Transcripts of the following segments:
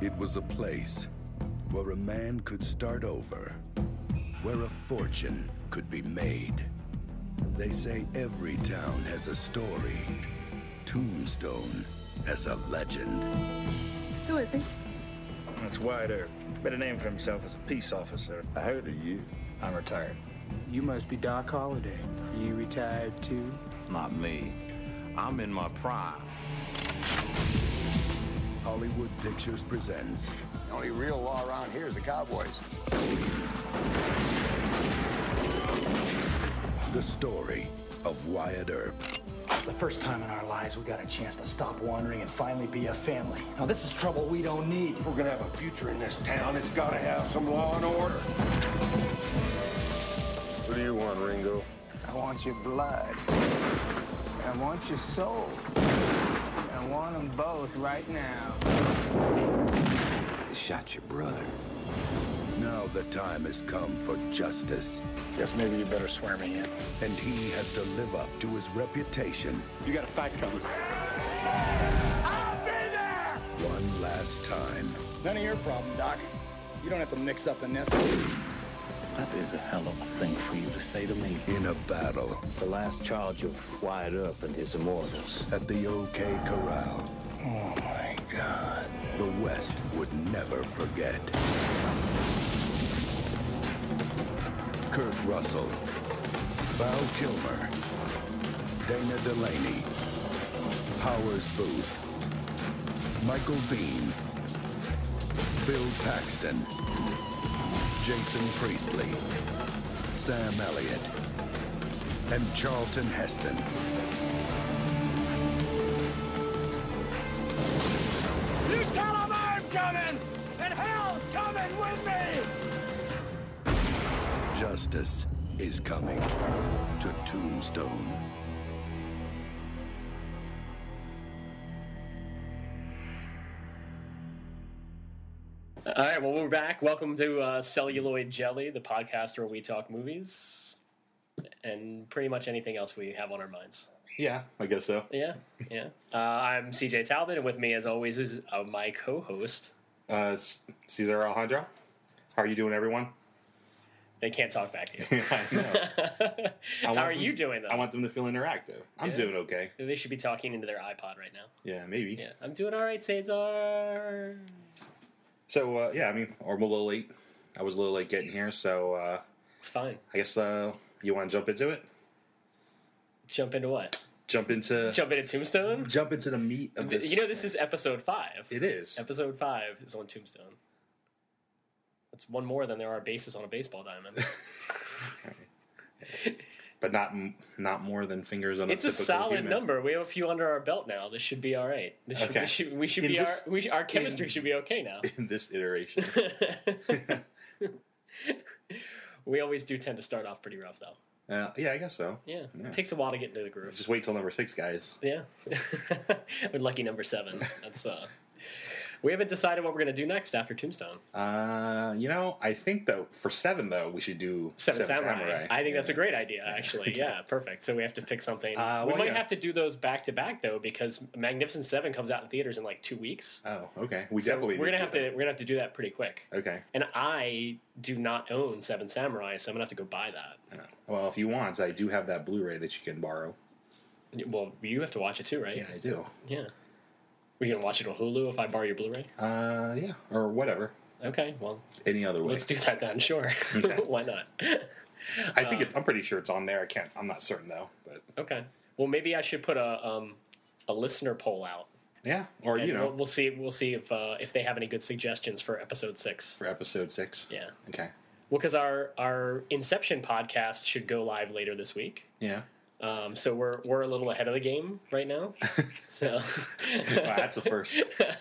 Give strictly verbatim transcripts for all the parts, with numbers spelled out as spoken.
It was a place where a man could start over, where a fortune could be made. They say every town has a story. Tombstone has a legend. Who is he? That's Wyatt Earp. Made a name for himself as a peace officer. I heard of you. I'm retired. You must be Doc Holliday. You retired too? Not me. I'm in my prime. Hollywood Pictures presents The only real law around here is the cowboys. the story of Wyatt Earp. The first time in our lives we got a chance to stop wandering and finally be a family. Now this is trouble we don't need. If we're gonna have a future in this town, it's gotta have some law and order. What do you want, Ringo? I want your blood. I want your soul. I want them both right now. They shot your brother. Now the time has come for justice, Guess maybe you better swear me in. and he has to live up to his reputation You got a fight coming. one last time. None of your problem, Doc. You don't have to mix up in this. That is a hell of a thing for you to say to me. In a battle The last charge of Wyatt Earp and his immortals. at the OK Corral, Oh my God. the West would never forget. Kurt Russell, Val Kilmer, Dana Delaney, Powers Booth, Michael Biehn, Bill Paxton, Jason Priestley, Sam Elliott, and Charlton Heston. You tell him I'm coming, and hell's coming with me! Justice is coming to Tombstone. All right, well, we're back. Welcome to uh, Celluloid Jelly, the podcast where we talk movies and pretty much anything else we have on our minds. Yeah, I guess so. Yeah, yeah. Uh, I'm C J Talbot, and with me, as always, is uh, my co-host. Uh, it's Cesar Alejandro. How are you doing, everyone? They can't talk back to you. I know. I How want are them- you doing, though? I want them to feel interactive. I'm Yeah. doing okay. They should be talking into their iPod right now. Yeah, maybe. Yeah, I'm doing all right, Cesar. So, uh, yeah, I mean, or I'm a little late. I was a little late getting here, so uh, It's fine. I guess uh, you want to jump into it? Jump into what? Jump into Jump into Tombstone? jump into the meat of this. You know, this is episode five. It is. Episode five is on Tombstone. That's one more than there are bases on a baseball diamond. But not m- not more than fingers on It's a a typical solid human. number. We have a few under our belt now. This should be all right. This should, Okay. we should, we should In be this- our we, our chemistry in- should be okay now. In this iteration. We always do tend to start off pretty rough, though. Uh, yeah, I guess so. Yeah, Yeah. it takes a while to get into the groove. Just wait till number six, guys. Yeah, we're lucky number seven. That's uh, we haven't decided what we're gonna do next after Tombstone. Uh, you know, I think though for seven though we should do Seven, Seven, Samurai. Samurai. I think that's a Yeah. great idea, actually. Yeah, perfect. So we have to pick something. Uh, we well, might yeah. have to do those back to back though, because Magnificent Seven comes out in theaters in like two weeks. Oh, okay. We So definitely we're need gonna have to do we're gonna have to do that pretty quick. that. Okay. And I do not own Seven Samurai, so I'm gonna have to go buy that. Uh, Well, if you want, I do have that Blu-ray that you can borrow. Well, you have to watch it too, right? Yeah, I do. Yeah. We can watch it on Hulu if I borrow your Blu-ray. Uh, yeah, or whatever. Okay, well, Any other way. let's do that then. Sure, Okay. why not? I think it's. I'm pretty sure it's on there. I can't. I'm not certain though. But Okay. Well, maybe I should put a um, a listener poll out. yeah, or And you know, we'll, we'll see. We'll see if uh, if they have any good suggestions for episode six. for episode six. Yeah. Okay. Well, because our our Inception podcast should go live later this week. Yeah. Um, so we're we're a little ahead of the game right now. So Wow, that's a first.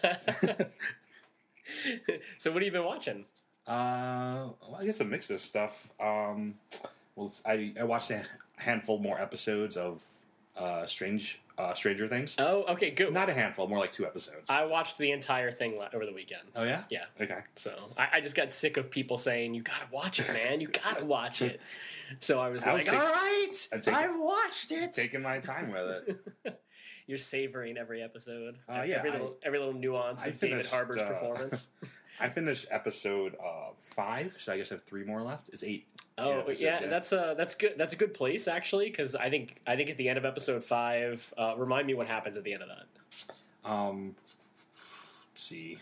So what have you been watching? Uh, well, I guess a mix of stuff. Um, well, it's- I I watched a handful more episodes of uh, Strange uh, Stranger Things. Oh, okay, good. Not a handful, more like two episodes. I watched the entire thing la- over the weekend. oh yeah. Yeah. Okay. So I, I just got sick of people saying, "You gotta watch it, man. You gotta watch it." So I was I like, was taking- "All right, I'm taking- I watched it." Taking my time with it. you're savoring every episode. Uh, yeah, every I- little every little nuance I of David finished, Harbour's uh, performance. I finished episode uh, five, so I guess I have three more left. It's eight. Oh eight episodes, yeah, that's uh that's good. That's a good place actually, because I think I think at the end of episode five, uh, remind me what happens at the end of that. Um, let's see.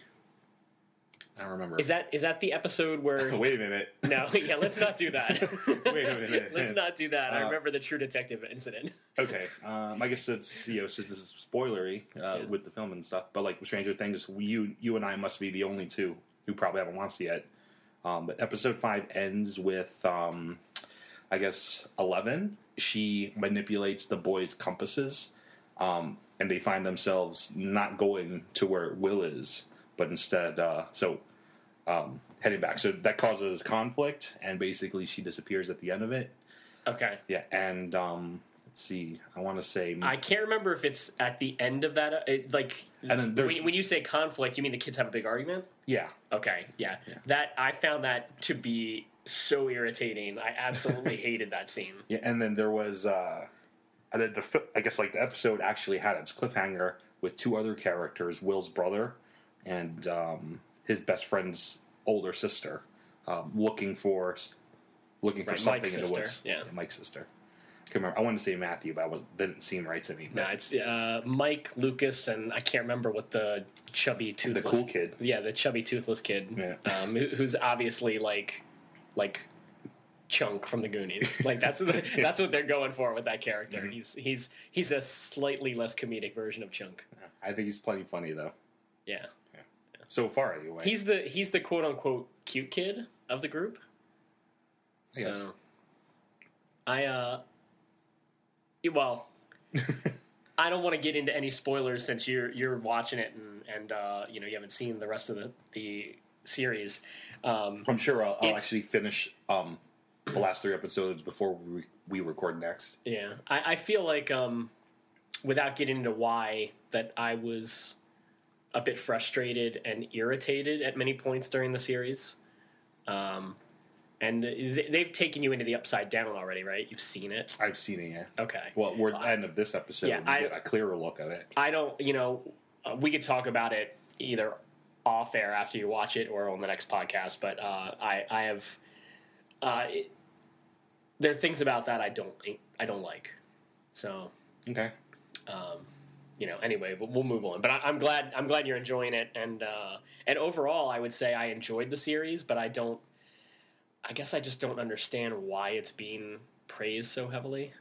I don't remember. Is that is that the episode where? Wait a minute. No, yeah, let's not do that. Wait a minute. Let's not do that. I Uh, remember the True Detective incident. Okay, um, I guess it's you know since this is spoilery uh, Yeah. with the film and stuff, but like with Stranger Things, you you and I must be the only two who probably haven't watched it yet. Um, but episode five ends with um, I guess Eleven. She manipulates the boys' compasses, um, and they find themselves not going to where Will is, but instead uh, so um, heading back. So that causes conflict, and basically she disappears at the end of it. Okay. Yeah, and um, let's see. I want to say I can't remember if it's at the end of that. It, like, And then there's- when, when you say conflict, you mean the kids have a big argument? yeah. Okay, yeah. Yeah. That I found that to be so irritating. I absolutely hated that scene. Yeah, and then there was, uh, and then the, fi- I guess like the episode actually had its cliffhanger with two other characters, Will's brother and um, his best friend's older sister, um, looking for looking for Right, something Mike's in the sister, woods. yeah. Mike's sister. I, remember, I wanted to say Matthew, but I was didn't seem right to me. No, it's uh, Mike, Lucas, and I can't remember what the chubby toothless cool kid. Yeah, the chubby toothless kid. Yeah. Um, who, who's obviously like like Chunk from the Goonies. Like that's the, that's what they're going for with that character. Mm-hmm. He's he's he's a slightly less comedic version of Chunk. I think he's plenty funny though. Yeah. So far, anyway. He's the he's the quote unquote cute kid of the group. I guess. So, I uh well I don't want to get into any spoilers since you're you're watching it and and uh, you know you haven't seen the rest of the the series. Um, I'm sure I'll, I'll It's- actually finish um, the last three episodes before we, we record next. yeah, I, I feel like um, without getting into why that I was a bit frustrated and irritated at many points during the series. Um, and th- they've taken you into the Upside Down already, right? You've seen it. I've seen it, yeah. Okay. Well, we're at Well, the end of this episode. Yeah, we I- get a clearer look at it. I don't, you know, uh, we could talk about it either off air after you watch it or on the next podcast. But uh, I, I have, uh, it, there are things about that I don't, I don't like. So, Okay. um, you know, anyway, we'll, we'll move on. But I, I'm glad, I'm glad you're enjoying it, and uh, and overall, I would say I enjoyed the series, but I don't. I guess I just don't understand why it's being praised so heavily.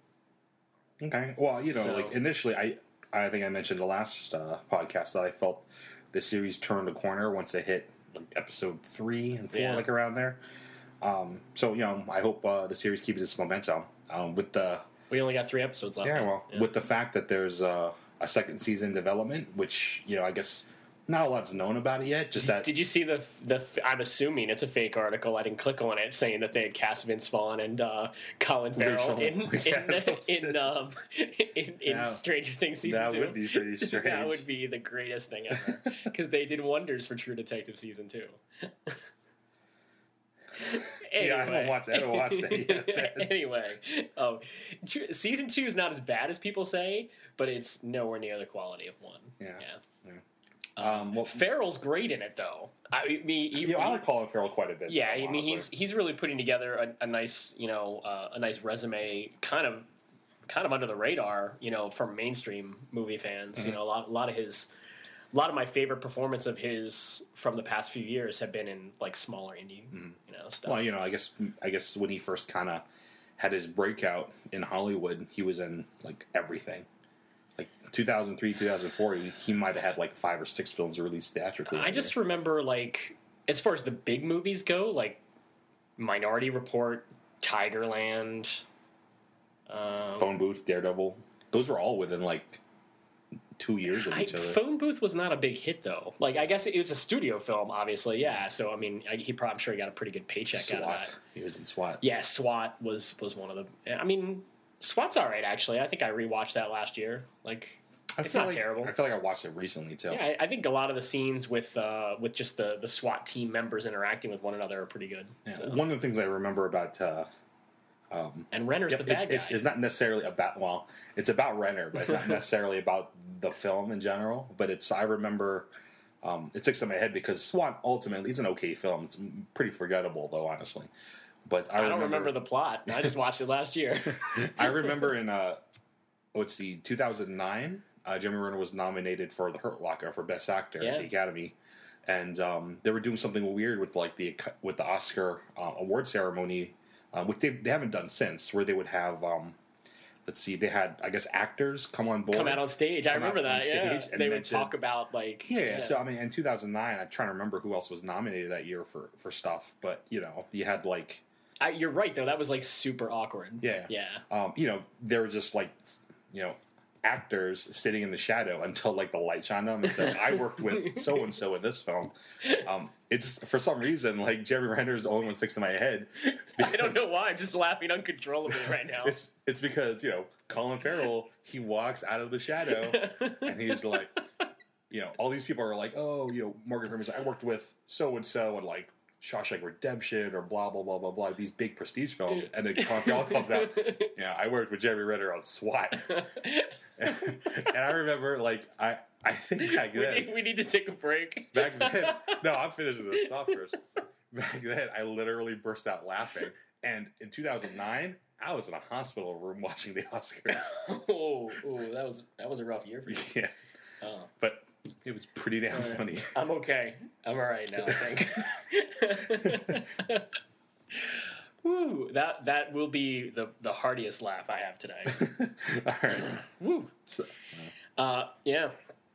Okay. Well, you know, So- like initially, I I think I mentioned the last uh, podcast that I felt the series turned a corner once it hit like episode three and four, Yeah. like around there. Um, so you know, I hope uh, the series keeps its momentum um, with the We only got three episodes left. yeah, now. well, Yeah. with the fact that there's uh, a second season development, which you know, I guess not a lot's known about it yet. Just that Did you see the the? I'm assuming it's a fake article. I didn't click on it, saying that they had cast Vince Vaughn and uh, Colin Farrell Rachel- in Yeah, in that was in, it. um, in, in That- Stranger Things season that two. would be pretty strange. That would be the greatest thing ever because they did wonders for True Detective season two. Anyway. Yeah, I haven't watched it. I haven't watched it yet. Anyway, um, tr- season two is not as bad as people say, but it's nowhere near the quality of one. Yeah. yeah. Um, well, Farrell's great in it, though. I mean, he, you know, I like Colin Farrell quite a bit. yeah, though, I mean, he's honestly. he's really putting together a, a nice, you know, uh, a nice resume, kind of, kind of under the radar, you know, for mainstream movie fans. Mm-hmm. You know, a lot, a lot of his, a lot of my favorite performance of his from the past few years have been in like smaller indie, you know, stuff. Well, you know, I guess I guess when he first kind of had his breakout in Hollywood, he was in like everything. Like two thousand three, two thousand four, he, he might have had like five or six films released theatrically. I just remember, like, as far as the big movies go, like Minority Report, Tigerland, um, Phone Booth, Daredevil. Those were all within like two years of I, each other. Phone Booth was not a big hit, though. Like, I guess it was a studio film, obviously, yeah. So, I mean, I, he probably, I'm sure he got a pretty good paycheck out of SWAT. that. He was in SWAT. Yeah, SWAT was was one of the. I mean, SWAT's all right, actually. I think I rewatched that last year. Like, I it's feel not like- terrible. I feel like I watched it recently too. Yeah, I, I think a lot of the scenes with uh, with just the, the SWAT team members interacting with one another are pretty good. Yeah. So. One of the things I remember about uh, uh, Um, and Renner's yeah, the bad it's, guy. It's not necessarily about well, it's about Renner, but it's not necessarily about the film in general. But it's I remember um, it sticks in my head because Swan ultimately is an okay film. It's pretty forgettable though, honestly. But I, I don't remember, remember the plot. I just watched it last year. I remember in uh, let's see, two thousand nine, uh, Jeremy Renner was nominated for the Hurt Locker for Best Actor Yeah. at the Academy, and um, they were doing something weird with like the with the Oscar uh, award ceremony, uh, which they they haven't done since, where they would have. Um, Let's see. They had, I guess, actors come on board, Come out on stage. I come remember out that. on Yeah, stage and they would mention- talk about like Yeah, yeah, so I mean, in two thousand nine, I'm trying to remember who else was nominated that year for, for stuff, but you know, you had like, I, you're right though. That was like super awkward. yeah, Yeah. um, you know, they were just like, you know, actors sitting in the shadow until like the light shined on them and said, "I worked with so and so in this film." Um, it's for some reason like Jeremy Renner is the only one that sticks to my head. I don't know why. I'm just laughing uncontrollably right now. It's it's because you know Colin Farrell, he walks out of the shadow and he's like, you know, all these people are like, oh, you know, Morgan Freeman's like, I worked with so and so and like Shawshank Redemption or blah blah blah blah blah, these big prestige films, and then Colin Farrell comes out, yeah, I worked with Jeremy Renner on SWAT, and I remember like I I think back we, then need, we need to take a break. back then no I'm finishing this stuff first. Back then I literally burst out laughing, and in two thousand nine I was in a hospital room watching the Oscars. oh, oh, that was that was a rough year for you. Yeah, Oh. but it was pretty damn Right. funny. I'm okay. I'm all right now, I think. Woo! That that will be the the heartiest laugh I have today. All right. Woo! So, Uh, yeah.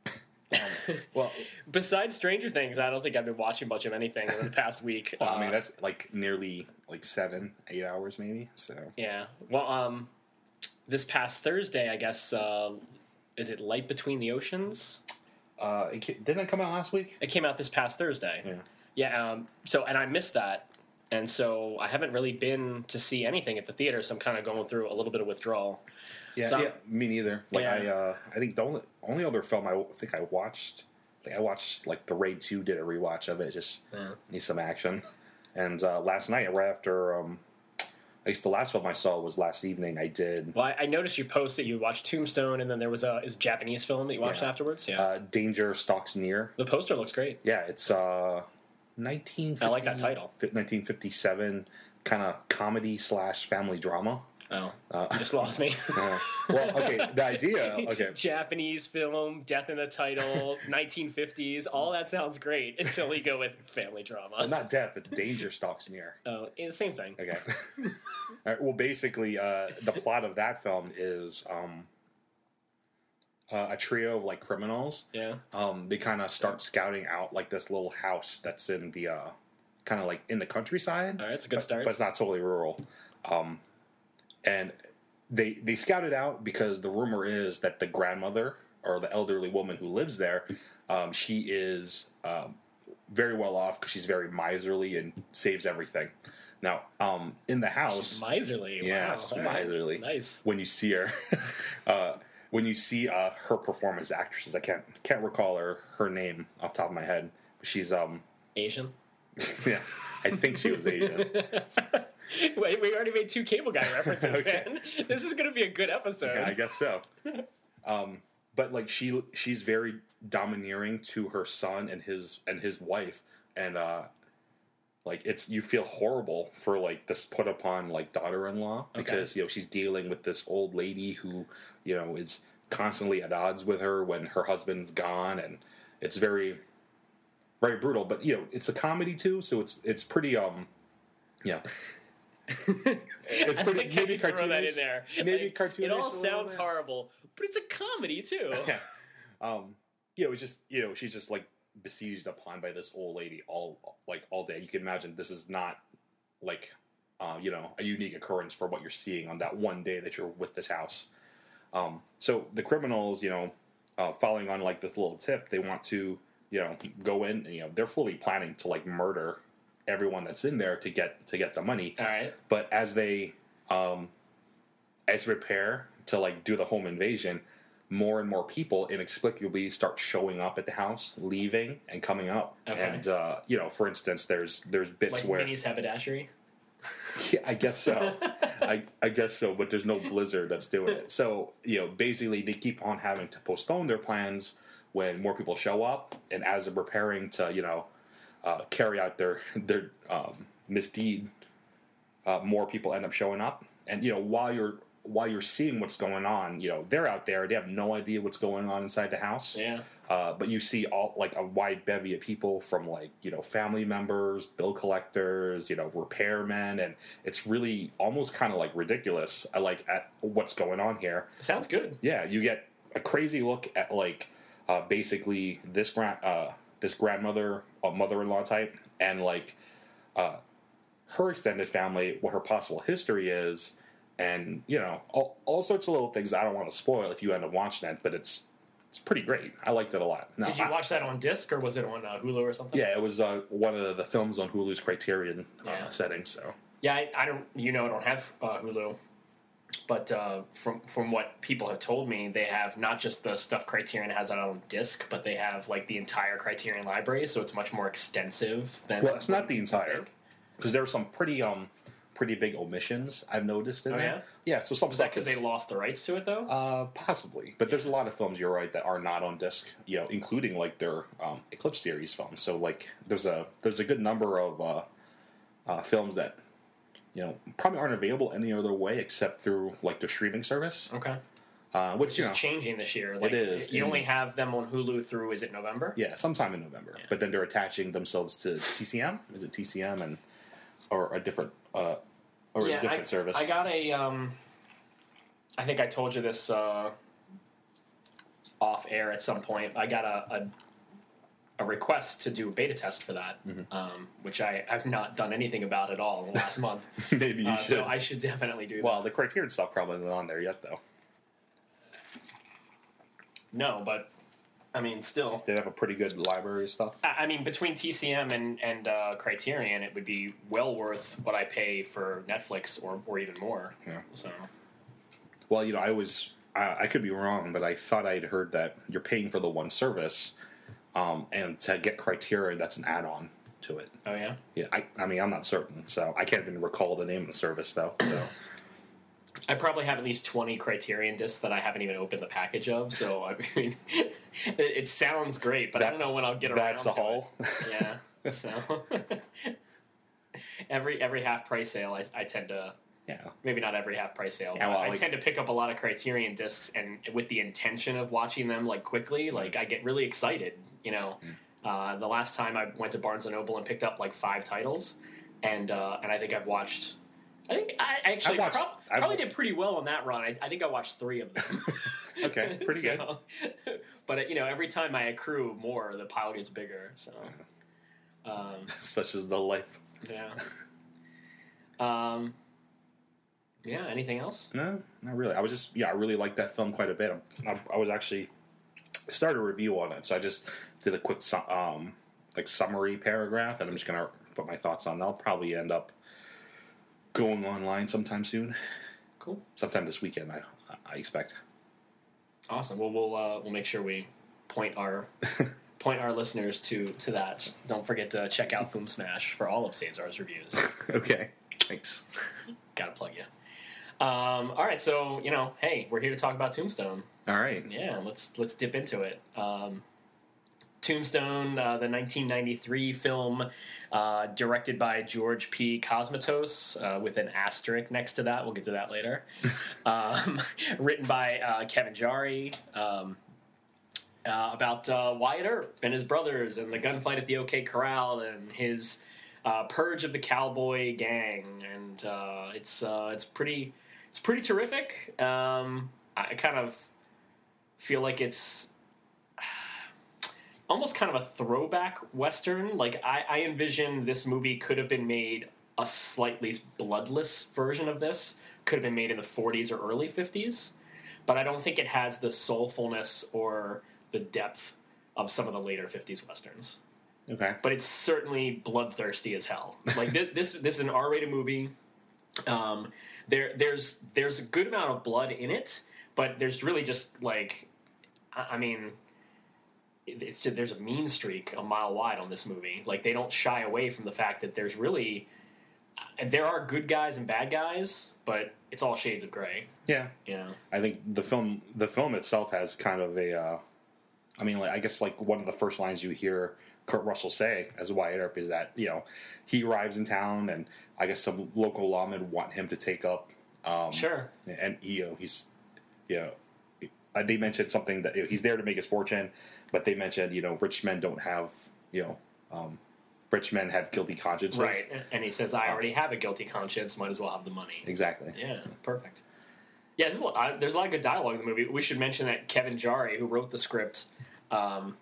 well, Besides Stranger Things, I don't think I've been watching much of anything over the past week. well, I mean Uh, that's like nearly like seven, eight hours maybe. So yeah. Well, um, this past Thursday, I guess. Uh, is it Light Between the Oceans? uh, it, ca- didn't it come out last week? It came out this past Thursday. Yeah. Yeah. Um, so, and I missed that, and so I haven't really been to see anything at the theater. So I'm kind of going through a little bit of withdrawal. Yeah, So- yeah, me neither. Like Yeah. I, uh, I think the only only other film I think I watched, I think I watched like The Raid Two. Did a rewatch of it. Just Yeah. need some action. And uh, last night, right after, um, I guess the last film I saw was last evening. I did Well, I, I noticed you post that you watched Tombstone, and then there was a is a Japanese film that you watched Yeah. afterwards. Yeah. uh, Danger Stalks Near. The poster looks great. Yeah, it's uh, nineteen. I like that title. nineteen fifty-seven kind of comedy slash family drama. Oh, Uh, you just lost me. Uh, well, okay, the idea. Okay, Japanese film, death in the title, nineteen fifties. All that sounds great until you go with family drama. well, not death. It's Danger Stalks Near. Oh, eh, same thing. Okay. All right, well, basically, uh, the plot of that film is um, uh, a trio of like criminals. Yeah. Um, they kind of start scouting out like this little house that's in the uh, kind of like in the countryside. All right, it's a good but, start. but it's not totally rural. Um, and they they scout it out because the rumor is that the grandmother or the elderly woman who lives there, um, she is um, very well off because she's very miserly and saves everything. Now, um, in the house, She's miserly. yes, Wow. All right. miserly. Nice. When you see her, uh, when you see uh, her performance actresses, I can't can't recall her her name off the top of my head. But she's um, Asian. yeah, I think she was Asian. Wait, we already made two Cable Guy references, Okay. man. This is going to be a good episode. Yeah, I guess so. Um, but like she she's very domineering to her son and his and his wife, and uh, like it's you feel horrible for like this put upon like daughter-in-law because you know she's dealing with this old lady who you know is constantly at odds with her when her husband's gone, and it's very very brutal. But you know it's a comedy too, so it's it's pretty um yeah. It's I pretty think I maybe can throw that cartoonish. in there. Maybe Like, cartoonish. It a all little sounds bit. horrible, but it's a comedy too. Yeah. Um, you know, it's just you know, she's just like besieged upon by this old lady all like all day. You can imagine this is not like uh, you know, a unique occurrence for what you're seeing on that one day that you're with this house. Um, so the criminals, you know, uh, following on like this little tip, they want to, you know, go in and, you know, they're fully planning to like murder everyone that's in there to get to get the money. All right. But as they um, as they prepare to like do the home invasion, more and more people inexplicably start showing up at the house, leaving and coming up. Okay. And uh, you know, for instance, there's there's bits Like where Minnie's haberdashery. yeah, I guess so. I I, I guess so, but there's no Blizzard that's doing it. So, you know, basically they keep on having to postpone their plans when more people show up, and as they're preparing to, you know, uh, carry out their their um, misdeed, uh, more people end up showing up. And, you know, while you're while you're seeing what's going on, you know, they're out there, they have no idea what's going on inside the house. Yeah. Uh, but you see all like a wide bevy of people from like, you know, family members, bill collectors, you know, repairmen, and it's really almost kind of like ridiculous. I like at what's going on here. Sounds good. Yeah, you get a crazy look at like uh, basically this grand uh, this grandmother, uh, mother-in-law type, and like uh, her extended family, what her possible history is, and you know all, all sorts of little things I don't want to spoil if you end up watching it, but it's. It's pretty great. I liked it a lot. Now, Did you I, watch that on disc or was it on uh, Hulu or something? Yeah, it was uh, one of the films on Hulu's Criterion uh, Yeah. setting. So Yeah, I, I don't. You know, I don't have uh, Hulu, but uh, from from what people have told me, they have not just the stuff Criterion has out on disc, but they have like the entire Criterion library. So it's much more extensive than. well, it's not the you entire think. because there were some pretty um pretty big omissions I've noticed in Oh, there. Yeah, so some Is that stuff because is- they lost the rights to it though? Uh, possibly, but there's a lot of films. You're right that are not on disc. You know, including like their um, Eclipse series films. So like, there's a there's a good number of uh, uh, films that you know probably aren't available any other way except through like their streaming service. Okay, Uh, which which you is know, changing this year. Like, it is. You And- only have them on Hulu through is it November? yeah, sometime in November. But then they're attaching themselves to T C M. Is it T C M and or a different uh, or Yeah, a different I, service? I got a. Um, I think I told you this uh, off air at some point. I got a, a a request to do a beta test for that, Mm-hmm. um, which I have not done anything about at all in the last month. Maybe you Uh, should. so I should definitely do well, that. the Criterion stuff probably isn't on there yet, though. No, but I mean, still. They have a pretty good library of stuff. I I mean, between T C M and and uh, Criterion, it would be well worth what I pay for Netflix, or or even more. Yeah. So Well, you know, I was I, I could be wrong, but I thought I'd heard that you're paying for the one service, um, and to get Criterion, that's an add-on to it. oh yeah. Yeah, I, I mean, I'm not certain, so I can't even recall the name of the service though. So I probably have at least twenty Criterion discs that I haven't even opened the package of. So I mean, it, it sounds great, but I That- don't know when I'll get around. that's a to haul. it. Yeah. So every every half price sale, I, I tend to yeah, maybe not every half price sale, Yeah, but well, I like- tend to pick up a lot of Criterion discs, and with the intention of watching them like quickly, like I get really excited. You know, Mm. uh, the last time I went to Barnes and Noble and picked up like five titles, and uh, and I think I've watched. I think I actually I've watched- prob- I've- probably did pretty well on that run. I, I think I watched three of them. Okay, pretty good. So, but uh, you know, every time I accrue more, the pile gets bigger. So, um, such is the life. yeah. Um. Yeah. Anything else? No, not really. I was just yeah, I really liked that film quite a bit. I, I was actually started a review on it, so I just did a quick su- um like summary paragraph, and I'm just gonna put my thoughts on. I'll probably end up going online sometime soon, Cool. sometime this weekend. I I expect. Awesome. Well, we'll uh, we'll make sure we point our point our listeners to to that. Don't forget to check out Film Smash for all of Cesar's reviews. Okay, thanks. Gotta plug you. Um, all right, so you know, hey, we're here to talk about Tombstone. All right. Yeah, let's let's dip into it. Um, Tombstone, uh, the nineteen ninety-three film, uh, directed by George P. Cosmatos, uh, with an asterisk next to that. We'll get to that later. um, written by uh, Kevin Jari. Um, uh, about uh, Wyatt Earp and his brothers and the gunfight at the OK Corral and his uh, purge of the cowboy gang, and uh, it's uh, it's pretty it's pretty terrific. Um, I kind of feel like it's almost kind of a throwback Western. Like I, I envision this movie could have been made a slightly bloodless version of this. Could have been made in the forties or early fifties, but I don't think it has the soulfulness or the depth of some of the later fifties Westerns. Okay. But it's certainly bloodthirsty as hell. Like this, this, this is an R-rated movie. Um, there, there's, there's a good amount of blood in it, but there's really just like, I, I mean, it's just, there's a mean streak a mile wide on this movie. Like they don't shy away from the fact that there's really, there are good guys and bad guys, but it's all shades of gray. Yeah, You know? I think the film the film itself has kind of a. Uh, I mean, like, I guess like one of the first lines you hear Kurt Russell say as Wyatt Earp is that, you know, he arrives in town and I guess some local lawmen want him to take up. Um, Sure. And he, you know, he's, you know, uh, they mentioned something that, you know, he's there to make his fortune, but they mentioned, you know, rich men don't have, you know, um, rich men have guilty consciences. Right. And he says, I already have a guilty conscience, might as well have the money. Exactly. Yeah, perfect. Yeah, there's a, lot, uh, there's a lot of good dialogue in the movie. We should mention that Kevin Jarre, who wrote the script, um,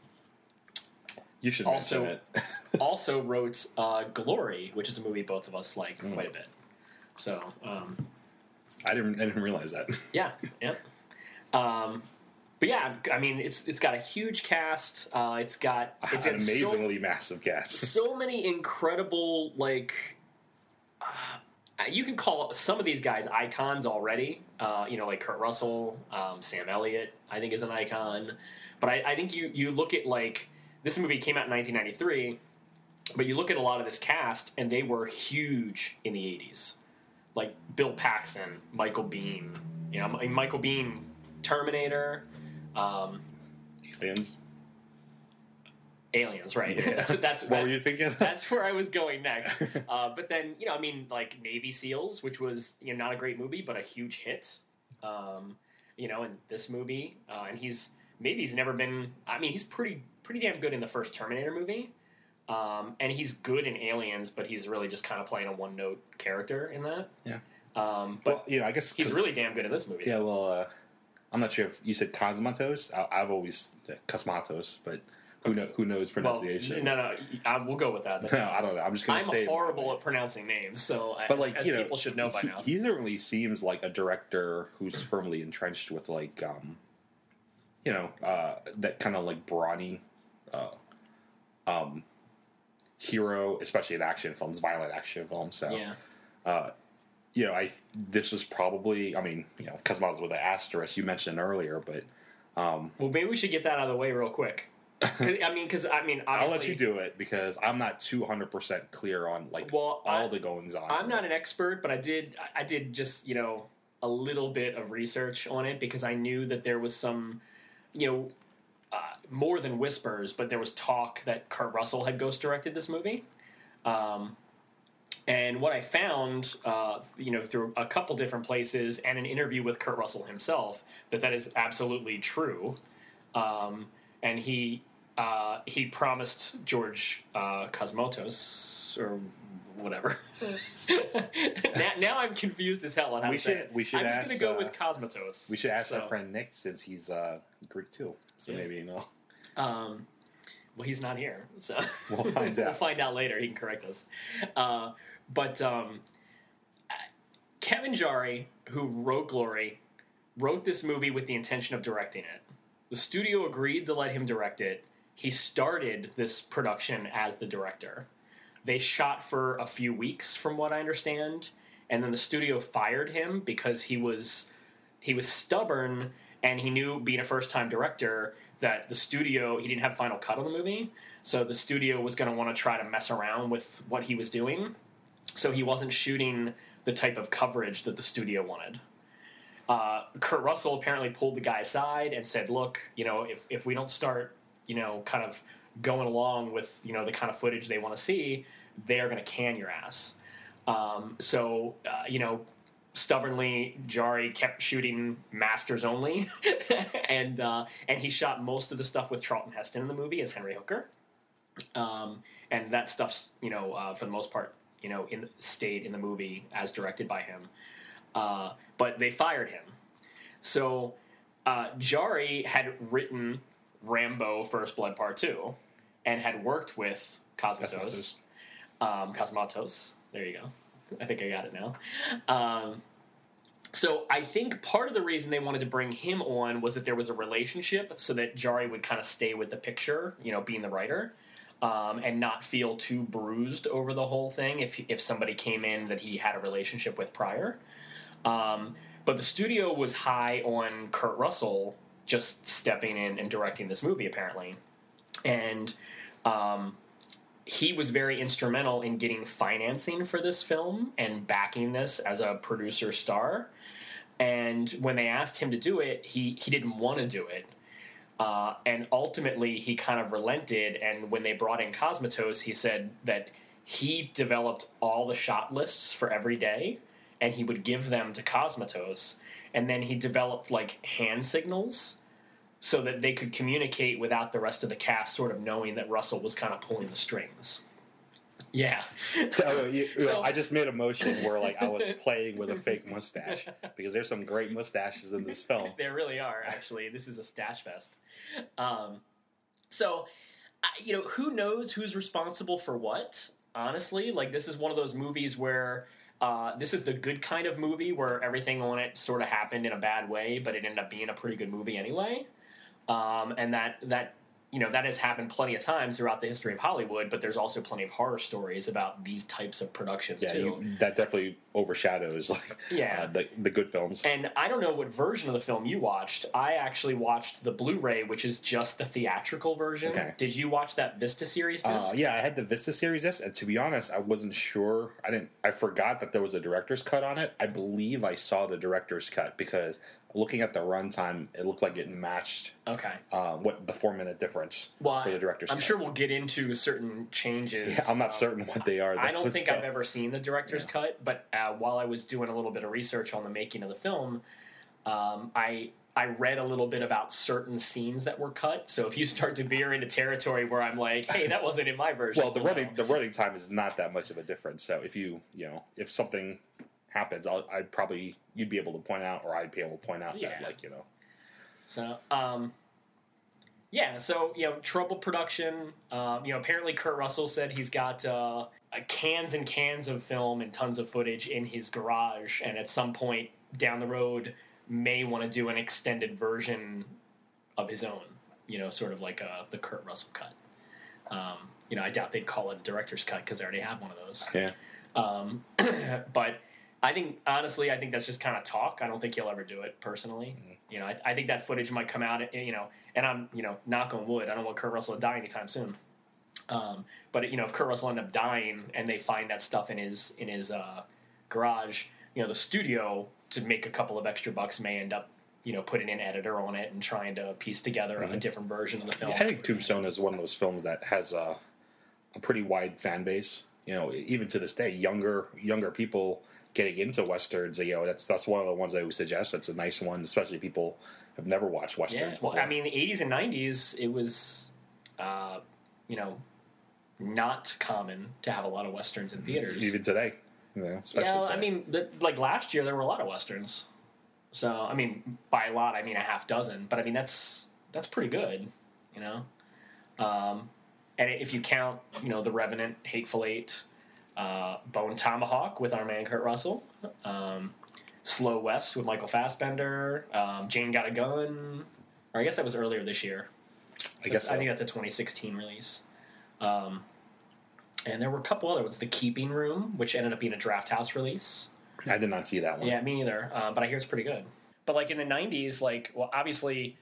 you should also, mention it. also wrote uh, Glory, which is a movie both of us like mm. quite a bit. So, um, I didn't I didn't realize that. Yeah, yeah. Um, but yeah, I mean, it's it's got a huge cast. Uh, it's got it's an amazingly so, massive cast. So many incredible, like, uh, you can call some of these guys icons already. Uh, you know, like Kurt Russell, um, Sam Elliott, I think is an icon. But I, I think you you look at like this movie came out in nineteen ninety-three, but you look at a lot of this cast and they were huge in the eighties. Like Bill Paxton, Michael Biehn, you know, Michael Biehn, Terminator, um, Aliens, Aliens, right? Yeah. That's, that's what that, were you thinking? That's where I was going next. Uh, but then, you know, I mean, like Navy SEALs, which was you know not a great movie, but a huge hit. Um, you know, in this movie, uh, and he's maybe he's never been. I mean, he's pretty pretty damn good in the first Terminator movie. Um, and he's good in Aliens, but he's really just kind of playing a one-note character in that. Yeah. Um, but well, you know, I guess he's really damn good in this movie. Yeah. Well, uh, I'm not sure if you said Cosmatos. I, I've always uh, Cosmatos, but who know who knows pronunciation? Well, no, no, I, we'll go with that. No, I don't know. I'm just going to say I'm horrible at pronouncing names, so but like as you know, people should know by he, now. He certainly seems like a director who's firmly entrenched with like, um, you know, uh, that kind of like brawny, uh, um. hero, especially in action films, violent action films. So, yeah. uh, you know, I this was probably, I mean, you know, Cosmatos with an asterisk you mentioned earlier, but um, well, maybe we should get that out of the way real quick. I mean, because I mean, I'll let you do it because I'm not two hundred percent clear on like well, all I, the goings on. I'm not an expert, but I did I did just you know a little bit of research on it because I knew that there was some, you know. Uh, more than whispers, but there was talk that Kurt Russell had ghost directed this movie. Um, and what I found, uh, you know, through a couple different places and an interview with Kurt Russell himself, that that is absolutely true. Um, and he uh, he promised George uh, Cosmatos or whatever. now, now I'm confused as hell on how we to should, say it. We should I'm ask, just going to go uh, with Cosmatos. We should ask so. our friend Nick since he's uh, Greek too. So yeah. maybe you know. Um, well, he's not here, so we'll find out. We'll find out later. He can correct us. Uh, but um, Kevin Jarre, who wrote Glory, wrote this movie with the intention of directing it. The studio agreed to let him direct it. He started this production as the director. They shot for a few weeks, from what I understand, and then the studio fired him because he was he was stubborn. And he knew, being a first-time director, that the studio, he didn't have final cut on the movie, so the studio was going to want to try to mess around with what he was doing. So he wasn't shooting the type of coverage that the studio wanted. Uh, Kurt Russell apparently pulled the guy aside and said, look, you know, if, if we don't start, you know, kind of going along with, you know, the kind of footage they want to see, they're going to can your ass. Um, so, uh, you know, stubbornly, Jarre kept shooting masters only, and uh, and he shot most of the stuff with Charlton Heston in the movie as Henry Hooker, um, and that stuff's you know uh, for the most part you know in stayed in the movie as directed by him, uh, but they fired him. So uh, Jarre had written Rambo: First Blood Part Two, and had worked with Cosmatos. Um, Cosmatos, there you go. I think I got it now. Um, so I think part of the reason they wanted to bring him on was that there was a relationship so that Jarre would kind of stay with the picture, you know, being the writer, um, and not feel too bruised over the whole thing if if somebody came in that he had a relationship with prior. Um, but the studio was high on Kurt Russell just stepping in and directing this movie, apparently. And... Um, he was very instrumental in getting financing for this film and backing this as a producer star. And when they asked him to do it, he, he didn't want to do it. Uh, and ultimately, he kind of relented. And when they brought in Cosmatos, he said that he developed all the shot lists for every day, and he would give them to Cosmatos. And then he developed, like, hand signals so that they could communicate without the rest of the cast sort of knowing that Russell was kind of pulling the strings. Yeah. So, you, you So- know, I just made a motion where like I was playing with a fake mustache because there's some great mustaches in this film. There really are, actually. This is a stash fest. Um, so, I, you know, who knows who's responsible for what? Honestly, like this is one of those movies where uh, this is the good kind of movie where everything on it sort of happened in a bad way, but it ended up being a pretty good movie anyway. Um, and that that you know that has happened plenty of times throughout the history of Hollywood. But there's also plenty of horror stories about these types of productions Yeah, too. you, that definitely overshadows like Yeah. uh, the the good films. And I don't know what version of the film you watched. I actually watched the Blu-ray, which is just the theatrical version. Okay. Did you watch that Vista series disc? Uh, yeah, I had the Vista series disc, and to be honest, I wasn't sure. I didn't. I forgot that there was a director's cut on it. I believe I saw the director's cut because looking at the runtime, it looked like it matched Okay. uh, what the four minute difference Well, for the director's I'm cut. sure we'll get into certain changes. Yeah, I'm not Um, certain what they are. I don't though, think so. I've ever seen the director's Yeah. cut, but uh, while I was doing a little bit of research on the making of the film, um, I I read a little bit about certain scenes that were cut. So if you start to veer into territory where I'm like, hey, that wasn't in my version. Well, the you running know. the running time is not that much of a difference. So if you you know if something happens, I'll, I'd probably you'd be able to point out, or I'd be able to point out Yeah. that like you know. So, um, yeah, so, you know, troubled production. Um, you know, apparently Kurt Russell said he's got uh, cans and cans of film and tons of footage in his garage, and at some point down the road may want to do an extended version of his own, you know, sort of like uh, the Kurt Russell cut. Um, you know, I doubt they'd call it a director's cut because they already have one of those. Yeah. Um, but I think, honestly, I think that's just kind of talk. I don't think he'll ever do it personally. Mm-hmm. You know, I, I think that footage might come out, you know, and I'm, you know, knock on wood, I don't want Kurt Russell to die anytime soon. Um, but, you know, if Kurt Russell ended up dying and they find that stuff in his, in his uh, garage, you know, the studio, to make a couple of extra bucks, may end up, you know, putting an editor on it and trying to piece together Mm-hmm. a different version of the film. I think Tombstone is one of those films that has a, a pretty wide fan base. You know, even to this day, younger younger people getting into westerns. You know, that's that's one of the ones I would suggest. That's a nice one, especially people have never watched Yeah, westerns. well, before. I mean, the eighties and nineties, it was, uh, you know, not common to have a lot of westerns in theaters. even today, you know, especially Yeah, today. I mean, the, like last year there were a lot of westerns. So, I mean, by a lot I mean a half dozen, but I mean that's that's pretty good, you know. Um, and if you count, you know, The Revenant, Hateful Eight, uh, Bone Tomahawk with our man Kurt Russell, um, Slow West with Michael Fassbender, um, Jane Got a Gun, or I guess that was earlier this year. I guess so. I think that's a twenty sixteen release. Um, and there were a couple other ones. The Keeping Room, which ended up being a Draft House release. I did not see that one. Yeah, me either. Uh, but I hear it's pretty good. But like in the nineties, like, well, obviously,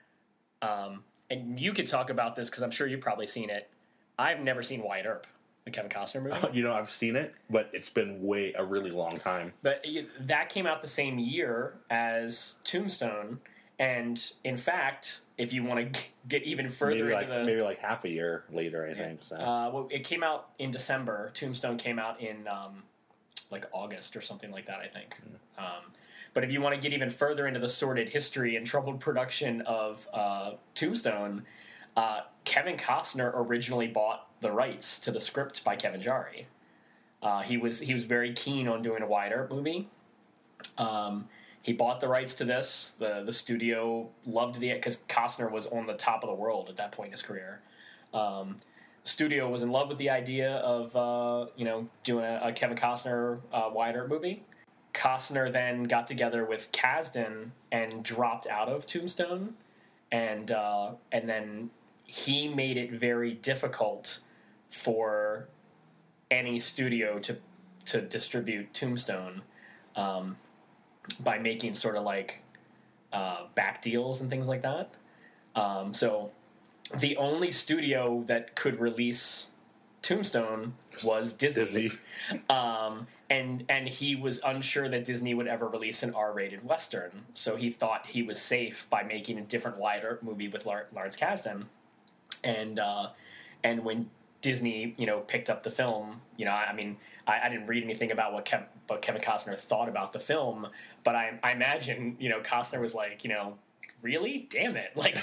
um, and you could talk about this because I'm sure you've probably seen it. I've never seen Wyatt Earp, the Kevin Costner movie. You know, I've seen it, but it's been way a really long time. But it, that came out the same year as Tombstone. And in fact, if you want to get even further Maybe like into the maybe like half a year later, I think. So. Uh, well, it came out in December. Tombstone came out in um, like August or something like that, I think. Um, but if you want to get even further into the sordid history and troubled production of uh, Tombstone, uh, Kevin Costner originally bought the rights to the script by Kevin Jarre. Uh, he was he was very keen on doing a Wyatt Earp movie. Um, he bought the rights to this. The the studio loved the because Costner was on the top of the world at that point in his career. Um, the studio was in love with the idea of uh, you know doing a, a Kevin Costner uh, Wyatt Earp movie. Costner then got together with Kasdan and dropped out of Tombstone, and uh, and then he made it very difficult for any studio to to distribute Tombstone um, by making sort of like uh, back deals and things like that. Um, so the only studio that could release Tombstone was Disney. Disney. Um, and and he was unsure that Disney would ever release an R-rated Western, so he thought he was safe by making a different wider movie with Lar- Lawrence Kasdan. And uh, and when Disney, you know, picked up the film, you know, I, I mean, I, I didn't read anything about what, Kev, what Kevin Costner thought about the film, but I, I imagine, you know, Costner was like, you know, really? Damn it. Like,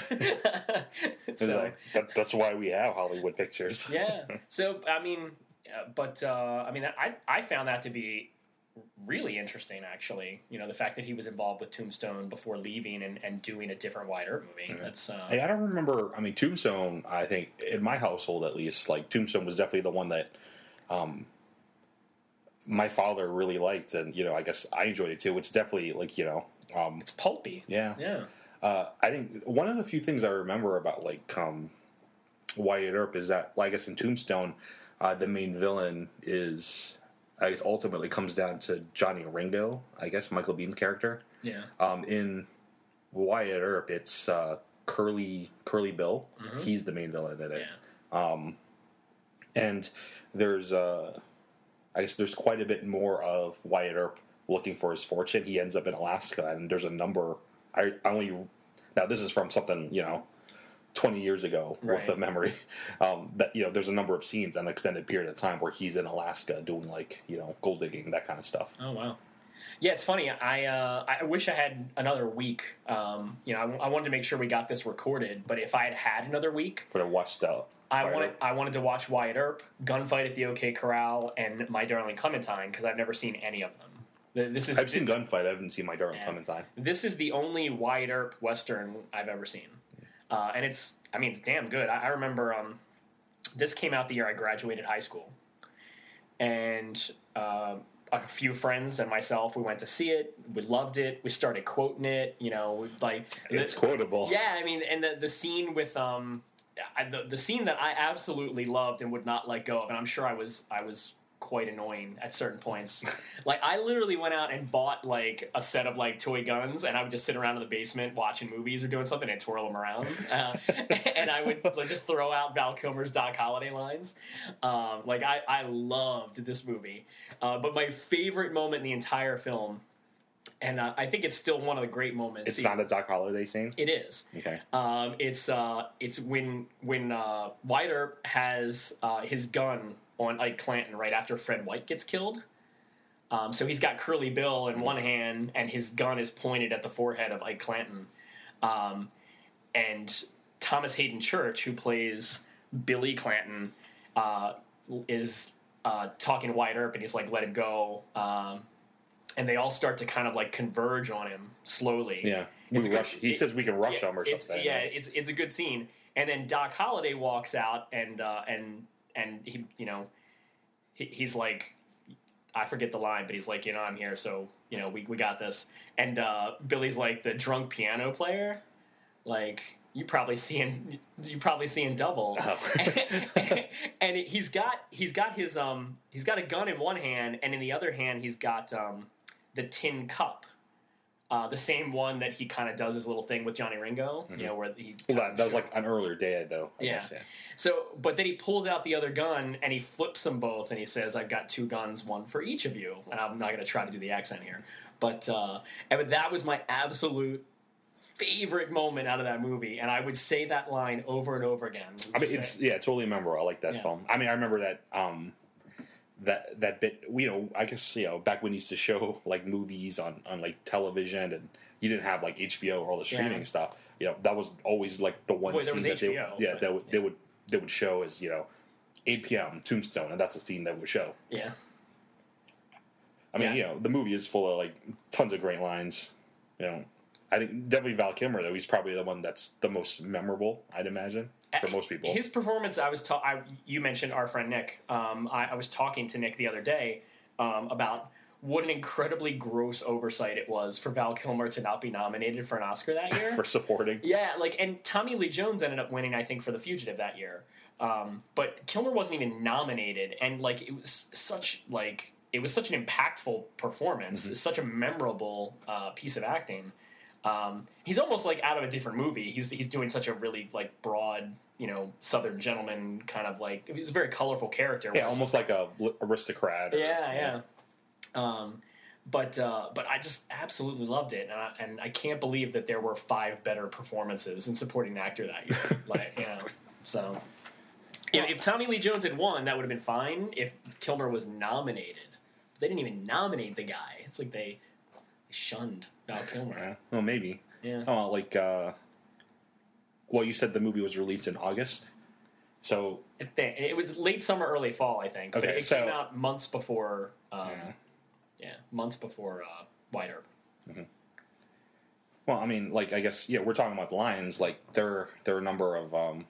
so, that, that's why we have Hollywood Pictures. yeah. So, I mean, uh, but, uh, I mean, I, I found that to be really interesting, actually. You know, the fact that he was involved with Tombstone before leaving and, and doing a different Wyatt Earp movie. Yeah. That's, uh, Hey, I don't remember, I mean, Tombstone, I think, in my household at least, like, Tombstone was definitely the one that, um, my father really liked, and, you know, I guess I enjoyed it too. It's definitely, like, you know, um, it's pulpy. yeah. Yeah. Uh, I think one of the few things I remember about, like, um, Wyatt Earp is that, well, I guess in Tombstone, uh, the main villain is, I guess, ultimately comes down to Johnny Ringo, I guess, Michael Bihn's character. Yeah. Um, in Wyatt Earp, it's uh, Curly Curly Bill. Mm-hmm. He's the main villain in it. Yeah. Um, and there's, uh, I guess, there's quite a bit more of Wyatt Earp looking for his fortune. He ends up in Alaska, and there's a number. I, I only now this is from something, you know, twenty years ago right. worth of memory. Um, that, you know, there's a number of scenes, an extended period of time where he's in Alaska doing, like, you know, gold digging, that kind of stuff. Oh wow. Yeah, it's funny. I uh, I wish I had another week. Um, you know, I, I wanted to make sure we got this recorded, but if I had had another week, But I watched out. I wanted I wanted to watch Wyatt Earp, Gunfight at the OK Corral, and My Darling Clementine because I've never seen any of them. This is I've seen Gunfight. I haven't seen My Darling yeah. Clementine. This is the only Wyatt Earp Western I've ever seen, uh, and it's I mean it's damn good. I, I remember um, this came out the year I graduated high school, and uh, a few friends and myself we went to see it. We loved it. We started quoting it. You know, we, like It's the, quotable. Yeah, I mean, and the the scene with um, I, the the scene that I absolutely loved and would not let go of, and I'm sure I was I was. quite annoying at certain points. Like, I literally went out and bought, like, a set of, like, toy guns, and I would just sit around in the basement watching movies or doing something and twirl them around. Uh, and I would like, just throw out Val Kilmer's Doc Holliday lines. Um, like, I, I loved this movie. Uh, but my favorite moment in the entire film, and uh, I think it's still one of the great moments. It's not a Doc Holliday scene? It is. Okay. Um, it's uh, it's when, when uh, Wyatt Earp has uh, his gun on Ike Clanton right after Fred White gets killed. Um, so he's got Curly Bill in one hand, and his gun is pointed at the forehead of Ike Clanton. Um, and Thomas Hayden Church, who plays Billy Clanton, uh, is uh, talking to Wyatt Earp, and he's like, let him go. Um, and they all start to kind of like converge on him slowly. Yeah. It's We rush, good, he it, says we can rush yeah, him or it's, something. Yeah, it's it's a good scene. And then Doc Holliday walks out, and uh, and and he, you know, he, he's like, I forget the line, but he's like, you know, I'm here, so, you know, we we got this. And uh, Billy's like the drunk piano player, like, you probably seeing you probably seeing double. Oh. and, and he's got he's got his um he's got a gun in one hand, and in the other hand he's got um the tin cup. Uh, the same one that he kind of does his little thing with Johnny Ringo, Mm-hmm. you know, where he... Well, that, that was like an earlier day, though. I Yeah. guess, yeah. So, but then he pulls out the other gun, and he flips them both, and he says, I've got two guns, one for each of you. And I'm not going to try to do the accent here. But, uh, and that was my absolute favorite moment out of that movie, and I would say that line over and over again. I mean, Just it's, say- yeah, totally memorable. I like that Yeah. film. I mean, I remember that... Um, that that bit, you know, I guess, you know, back when you used to show like movies on, on like television, and you didn't have like H B O or all the streaming Yeah. stuff. You know, that was always like the one Boy, there scene was that they H B O, yeah but- they would they would they would show as, you know, eight p.m. Tombstone, and that's the scene that would show. Yeah. I mean, Yeah. you know, the movie is full of like tons of great lines. You know, I think definitely Val Kilmer, though, he's probably the one that's the most memorable, I'd imagine, for most people. His performance, I was ta- I, you mentioned our friend Nick. Um, I, I was talking to Nick the other day um, about what an incredibly gross oversight it was for Val Kilmer to not be nominated for an Oscar that year. For supporting. Yeah, like, and Tommy Lee Jones ended up winning, I think, for The Fugitive that year. Um, but Kilmer wasn't even nominated, and like it was such like it was such an impactful performance, Mm-hmm. such a memorable uh, piece of acting. Um, he's almost like out of a different movie. He's he's doing such a really like broad, you know, Southern gentleman kind of like. He's a very colorful character. Yeah, almost like a li- aristocrat. Or, yeah, yeah. Um, but uh, but I just absolutely loved it, and I, and I can't believe that there were five better performances in supporting actor that year. Like, you know, so if, if Tommy Lee Jones had won, that would have been fine. If Kilmer was nominated, they didn't even nominate the guy. It's like they shunned Val Kilmer. Yeah. Well, maybe. Yeah. Oh, like, uh, well, you said the movie was released in August, so It, it was late summer, early fall, I think. Okay, but it so- came out months before. Um, Yeah. yeah, months before uh, White Herb. well, I mean, like, I guess yeah, we're talking about the Lions. Like, there there are a number of um,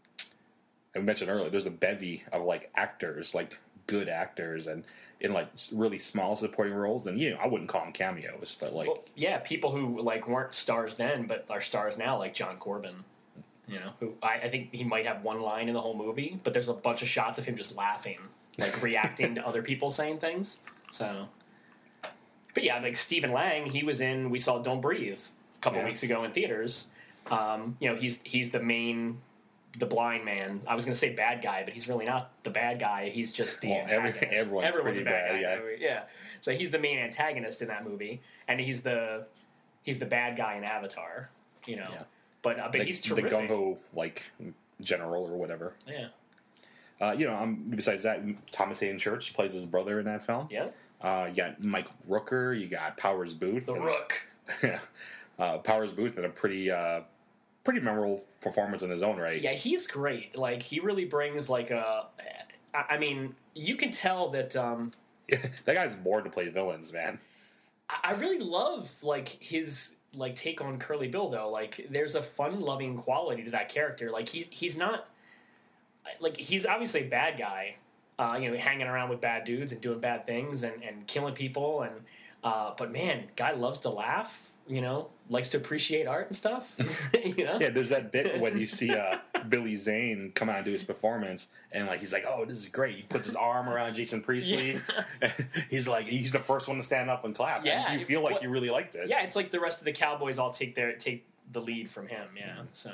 I mentioned earlier. There's a bevy of like actors, like good actors, and in like s- really small supporting roles. And you know, I wouldn't call them cameos, but like, Well, yeah, people who like weren't stars then, but are stars now, like John Corbin. You know, who I, I think he might have one line in the whole movie, but there's a bunch of shots of him just laughing, like reacting to other people saying things. So, but yeah, like Stephen Lang, he was in. We saw Don't Breathe a couple Yeah. weeks ago in theaters. Um, you know, he's he's the main, the blind man. I was going to say bad guy, but he's really not the bad guy. He's just the Well, every- antagonist. everyone's Everyone's pretty a bad bad, guy. in yeah. that movie. Yeah. So he's the main antagonist in that movie, and he's the he's the bad guy in Avatar. You know, Yeah. but uh, but the, he's the terrific. gung ho like general or whatever. Yeah. Uh, you know, um, besides that, Thomas Hayden Church plays his brother in that film. Yeah. Uh, you got Mike Rooker. You got Powers Booth. The and- Rook. Yeah, uh, Powers Booth in a pretty, uh, pretty memorable performance in his own right. Yeah, he's great. Like he really brings like a. I I mean, you can tell that. Um, that guy's born to play villains, man. I I really love like his like take on Curly Bill though. Like there's a fun-loving quality to that character. Like he he's not like he's obviously a bad guy. Uh, you know, hanging around with bad dudes and doing bad things and, and killing people and. Uh, but man, guy loves to laugh. You know, likes to appreciate art and stuff. You know. Yeah, there's that bit when you see uh, Billy Zane come out and do his performance, and like he's like, "Oh, this is great." He puts his arm around Jason Priestley. He's like, he's the first one to stand up and clap. Yeah, and you feel like well- you really liked it. Yeah, it's like the rest of the Cowboys all take their take the lead from him. Yeah, so.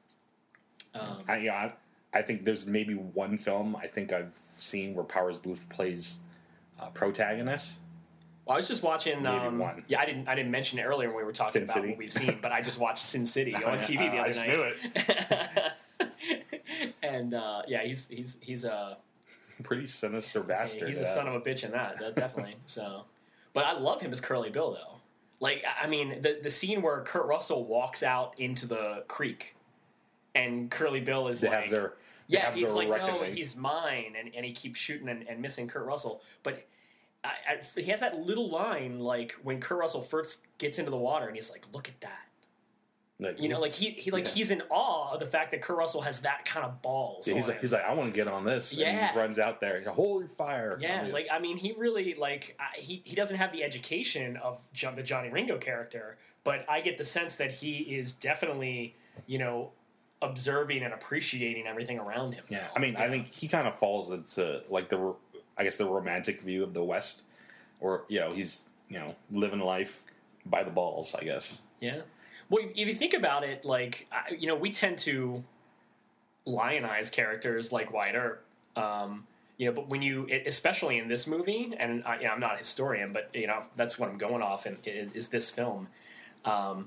Um, I, you know, I, I think there's maybe one film I think I've seen where Powers Booth plays uh, protagonist. well, I was just watching. Maybe Um, one. Yeah, I didn't. I didn't mention it earlier when we were talking Sin about City. what we've seen, but I just watched Sin City on T V the I other just night. knew it. And uh, yeah, he's he's he's a Pretty sinister bastard. he's a yeah. son of a bitch in that, that definitely. So, but I love him as Curly Bill though. Like I mean, the the scene where Kurt Russell walks out into the creek, and Curly Bill is They like, have their they yeah, have he's their like, no, reckoning. he's mine, and, and he keeps shooting and, and missing Kurt Russell. But I, I, he has that little line, like when Kurt Russell first gets into the water, and he's like, "Look at that," Like, you know, like he, he like Yeah. he's in awe of the fact that Kurt Russell has that kind of balls. Yeah, he's on like, him. he's like, I want to get on this. And he Yeah. just runs out there. He's like, holy fire! Yeah, I mean, like I mean, he really like I, he he doesn't have the education of John, the Johnny Ringo character, but I get the sense that he is definitely, you know, observing and appreciating everything around him. yeah. I mean, I think he kind of falls into like the, ro- I guess the romantic view of the West, or you know, he's you know living life by the balls. I guess. Yeah. Well, if you think about it, like I- you know, we tend to lionize characters like Wyatt Earp. Um, you know, but when you, especially in this movie, and I, you know, I'm not a historian, but you know, that's what I'm going off in is this film. Um,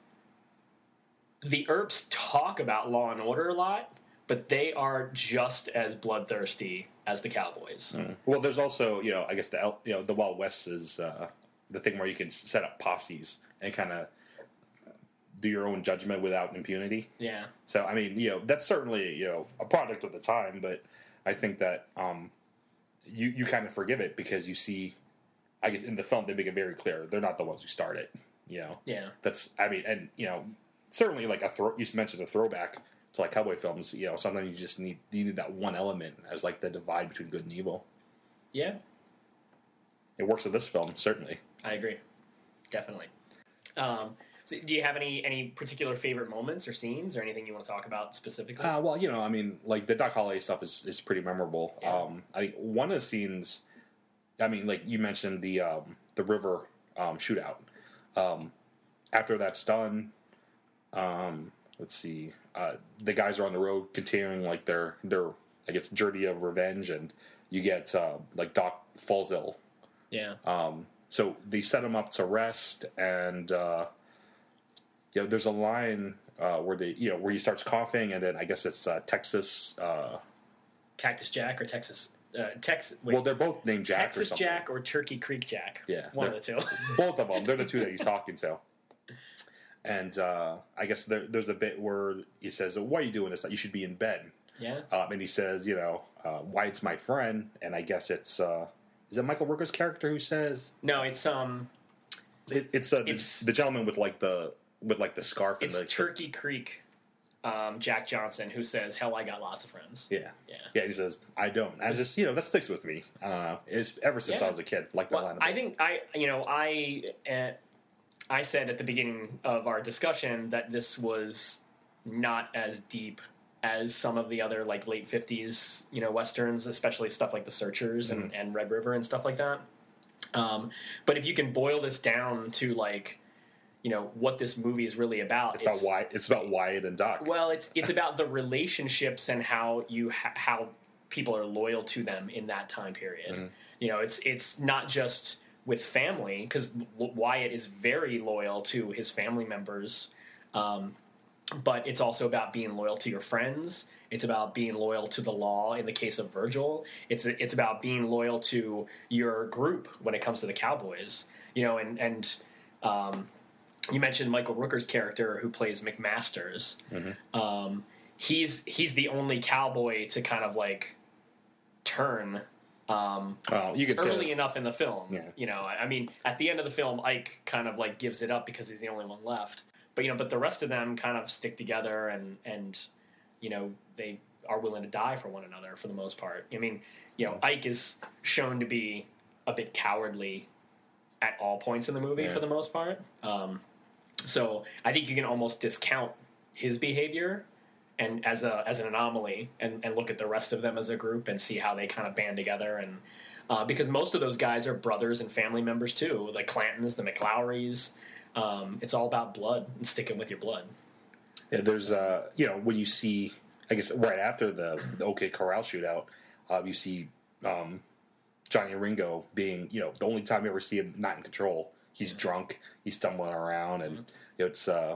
the Earps talk about law and order a lot, but they are just as bloodthirsty as the Cowboys. Mm. Well, there's also you know, I guess the El- you know the Wild West is uh, the thing where you can set up posses and kind of do your own judgment without impunity. Yeah. So I mean, you know, that's certainly you know a product of the time, but I think that um, you you kind of forgive it because you see, I guess in the film they make it very clear they're not the ones who started. You know, Yeah. that's I mean, and you know, certainly like a throw, you mentioned a throwback to like cowboy films. You know, sometimes you just need you need that one element as like the divide between good and evil. Yeah. It works in this film certainly. I agree. Definitely. Um, so do you have any any particular favorite moments or scenes or anything you want to talk about specifically? Uh, well, you know, I mean, like the Doc Holliday stuff is, is pretty memorable. Yeah. Um, I think one of the scenes, I mean, like you mentioned the um, the river um, shootout. Um, after that's done, um, let's see, uh, the guys are on the road continuing like their their I guess journey of revenge, and you get uh, like Doc falls ill. Yeah. Um, so they set him up to rest, and uh, you know, there's a line uh, where they you know where he starts coughing, and then I guess it's uh, Texas. Uh, Cactus Jack or Texas. Uh, Tex. Wait, well, they're both named Jack Texas or something. Jack or Turkey Creek Jack. Yeah, one of the two. Both of them. They're the two that he's talking to. And uh, I guess there, there's a bit where he says, "Why are you doing this? You should be in bed." Yeah. Um, and he says, "You know, uh, Wyatt's my friend," and I guess it's uh, is it Michael Rooker's character who says? No, it's um, it, it's, uh, it's the, the gentleman with like the with like the scarf. It's and the, Turkey Creek. Um, Jack Johnson, who says, "Hell, I got lots of friends." Yeah, yeah, yeah. He says, "I don't." I just, you know, that sticks with me. I don't know. It's ever since yeah. I was a kid, like that well, line. I think I, you know, I, uh, I said at the beginning of our discussion that this was not as deep as some of the other like late fifties, you know, westerns, especially stuff like The Searchers and, mm-hmm. and Red River and stuff like that. Um, but if you can boil this down to like, you know, what this movie is really about. It's, it's about Wyatt. It's about Wyatt and Doc. Well, it's it's about the relationships and how you ha- how people are loyal to them in that time period. Mm-hmm. You know, it's it's not just with family, because Wyatt is very loyal to his family members, um, but it's also about being loyal to your friends. It's about being loyal to the law in the case of Virgil. It's it's about being loyal to your group when it comes to the Cowboys. You know, and and um, you mentioned Michael Rooker's character who plays McMasters. Mm-hmm. Um, he's he's the only cowboy to kind of like turn um, well, you could early say enough in the film. Yeah. You know, I mean, at the end of the film, Ike kind of like gives it up because he's the only one left. But you know, but the rest of them kind of stick together and and you know they are willing to die for one another for the most part. I mean, you know, Ike is shown to be a bit cowardly at all points in the movie yeah. for the most part. Um, so I think you can almost discount his behavior and as a as an anomaly, and, and look at the rest of them as a group and see how they kind of band together. And uh, because most of those guys are brothers and family members too, the Clantons, the McLowrys. Um, it's all about blood and sticking with your blood. Yeah, there's uh, you know, when you see, I guess right after the, the OK Corral shootout, uh, you see um, Johnny Ringo being, you know, the only time you ever see him not in control. He's drunk, he's stumbling around, and mm-hmm. you know, it's uh,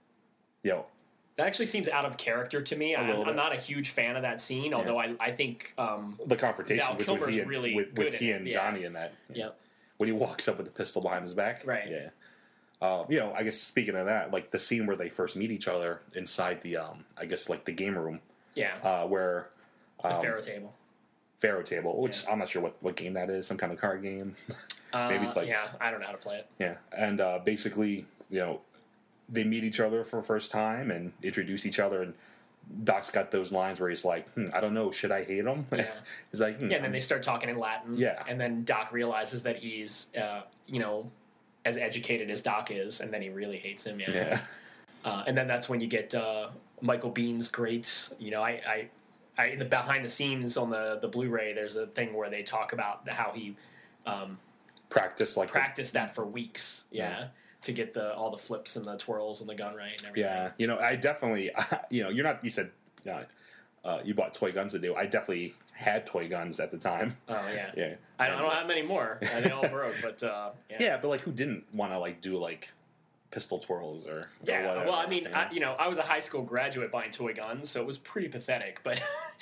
you know. That actually seems out of character to me. I'm, I'm not a huge fan of that scene, although yeah. I, I think um, the confrontation Val between Kilmer's he and, really with, with he and yeah. Johnny in that. Yeah. When he walks up with the pistol behind his back. Right. Yeah. Uh, you know, I guess speaking of that, like the scene where they first meet each other inside the, um, I guess like the game room. Yeah. Uh, where um, the Pharaoh table. Pharaoh table, which yeah. I'm not sure what, what game that is. Some kind of card game. uh, Maybe it's like yeah. I don't know how to play it. Yeah, and uh, basically, you know, they meet each other for the first time and introduce each other, and Doc's got those lines where he's like, hmm, I don't know, should I hate him? Yeah. He's like, hmm, yeah, and then they start talking in Latin. Yeah. And then Doc realizes that he's, uh, you know, as educated as Doc is, and then he really hates him. Yeah. yeah. Uh, and then that's when you get uh, Michael Bihn's great, you know, I, I, I in the behind the scenes on the, the Blu-ray, there's a thing where they talk about how he um, practiced like practiced the, that for weeks. Yeah. yeah. To get the all the flips and the twirls and the gun right and everything. Yeah, you know, I definitely, you know, you're not. You said uh, uh, you bought toy guns to do. I definitely had toy guns at the time. Oh yeah, yeah. I don't, I don't have many more. They all broke, but uh, yeah. yeah, but like, who didn't want to like do like pistol twirls or yeah? Or whatever, well, I mean, you know? I, you know, I was a high school graduate buying toy guns, so it was pretty pathetic. But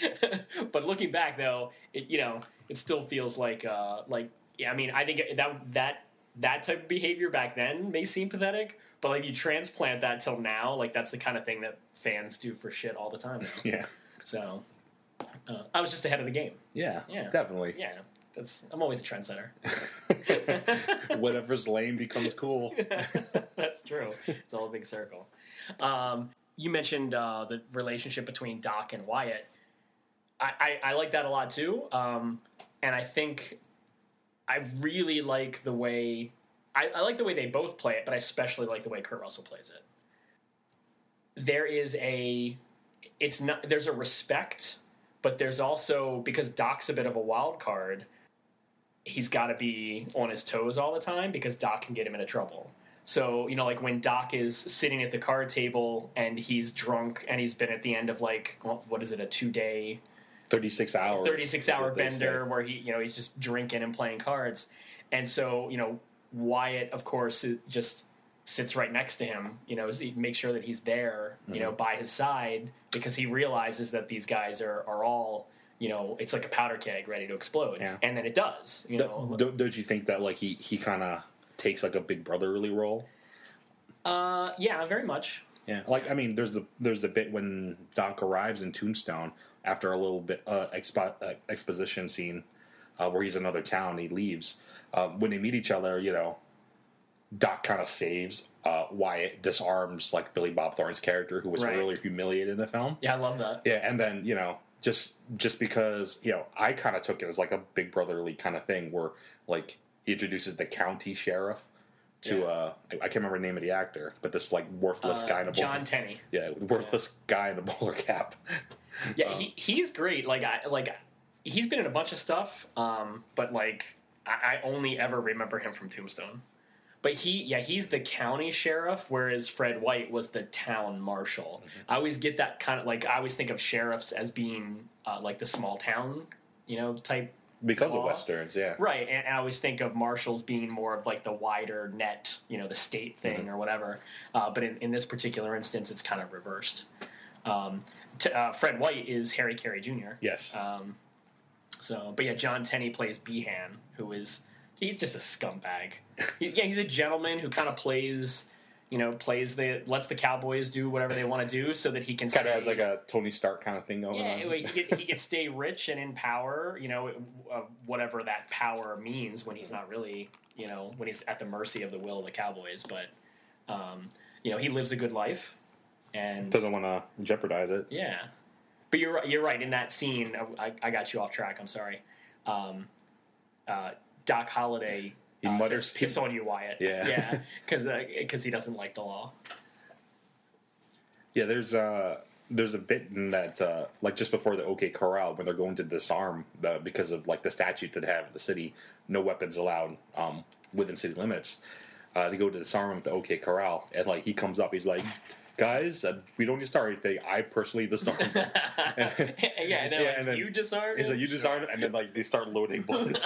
but looking back though, it, you know, it still feels like uh, like yeah. I mean, I think that that. That type of behavior back then may seem pathetic, but like you transplant that till now, like that's the kind of thing that fans do for shit all the time now. Yeah. So uh, I was just ahead of the game. Yeah. Yeah. Definitely. Yeah. That's I'm always a trendsetter. Whatever's lame becomes cool. That's true. It's all a big circle. Um, you mentioned uh, the relationship between Doc and Wyatt. I, I, I like that a lot too, um, and I think. I really like the way I, I like the way they both play it, but I especially like the way Kurt Russell plays it. There is a it's not there's a respect, but there's also, because Doc's a bit of a wild card, he's got to be on his toes all the time because Doc can get him into trouble. So, you know, like when Doc is sitting at the card table and he's drunk and he's been at the end of like, well, what is it, a two-day... thirty-six hours. thirty-six hour bender where he, you know, he's just drinking and playing cards. And so, you know, Wyatt, of course, just sits right next to him, you know, he makes sure that he's there, you mm-hmm. know, by his side because he realizes that these guys are, are all, you know, it's like a powder keg ready to explode. Yeah. And then it does, you know. Don't, don't you think that, like, he, he kind of takes, like, a big brotherly role? Uh, yeah, very much. Yeah, like, I mean, there's the there's the bit when Doc arrives in Tombstone after a little bit uh, expo- uh, exposition scene uh, where he's in another town, he leaves. Uh, when they meet each other, you know, Doc kind of saves uh, Wyatt, disarms, like, Billy Bob Thornton's character, who was right. really humiliated in the film. Yeah, I love that. Yeah, and then, you know, just just because, you know, I kind of took it as, like, a big brotherly kind of thing where, like, he introduces the county sheriff to, yeah. uh, I, I can't remember the name of the actor, but this, like, worthless uh, guy in a bowler John Tenney. Yeah, worthless yeah. guy in a bowler cap. Yeah, um, he he's great. Like, I, like he's been in a bunch of stuff, um, but, like, I, I only ever remember him from Tombstone. But he, yeah, he's the county sheriff, whereas Fred White was the town marshal. Mm-hmm. I always get that kind of, like, I always think of sheriffs as being, uh, like, the small town, you know, type. Because law. of Westerns, yeah. Right, and I always think of marshals being more of, like, the wider net, you know, the state thing mm-hmm. or whatever. Uh, but in, in this particular instance, it's kind of reversed. Um, t- uh, Fred White is Harry Carey Junior Yes. Um, so, but yeah, John Tenney plays Behan, who is... He's just a scumbag. He, yeah, he's a gentleman who kind of plays, you know, plays the lets the Cowboys do whatever they want to do so that he can kind of has like a Tony Stark kind of thing going yeah, on. Yeah, he can he can stay rich and in power, you know, uh, whatever that power means when he's not really, you know, when he's at the mercy of the will of the Cowboys. But, um, you know, he lives a good life and doesn't want to jeopardize it. Yeah, but you're you're right in that scene. I, I got you off track. I'm sorry. Um, uh, Doc Holliday he uh, mutters, says, "Piss on you, Wyatt." Yeah, yeah, because because uh, he doesn't like the law. Yeah, there's uh there's a bit in that uh, like just before the OK Corral when they're going to disarm the, because of like the statute that they have in the city, no weapons allowed um, within city limits. Uh, they go to disarm him at the OK Corral, and like he comes up, he's like, guys, uh, we don't disarm anything. I personally disarm them. yeah, and then, yeah, like, and then you disarm He's like, you disarm it, and then like they start loading bullets.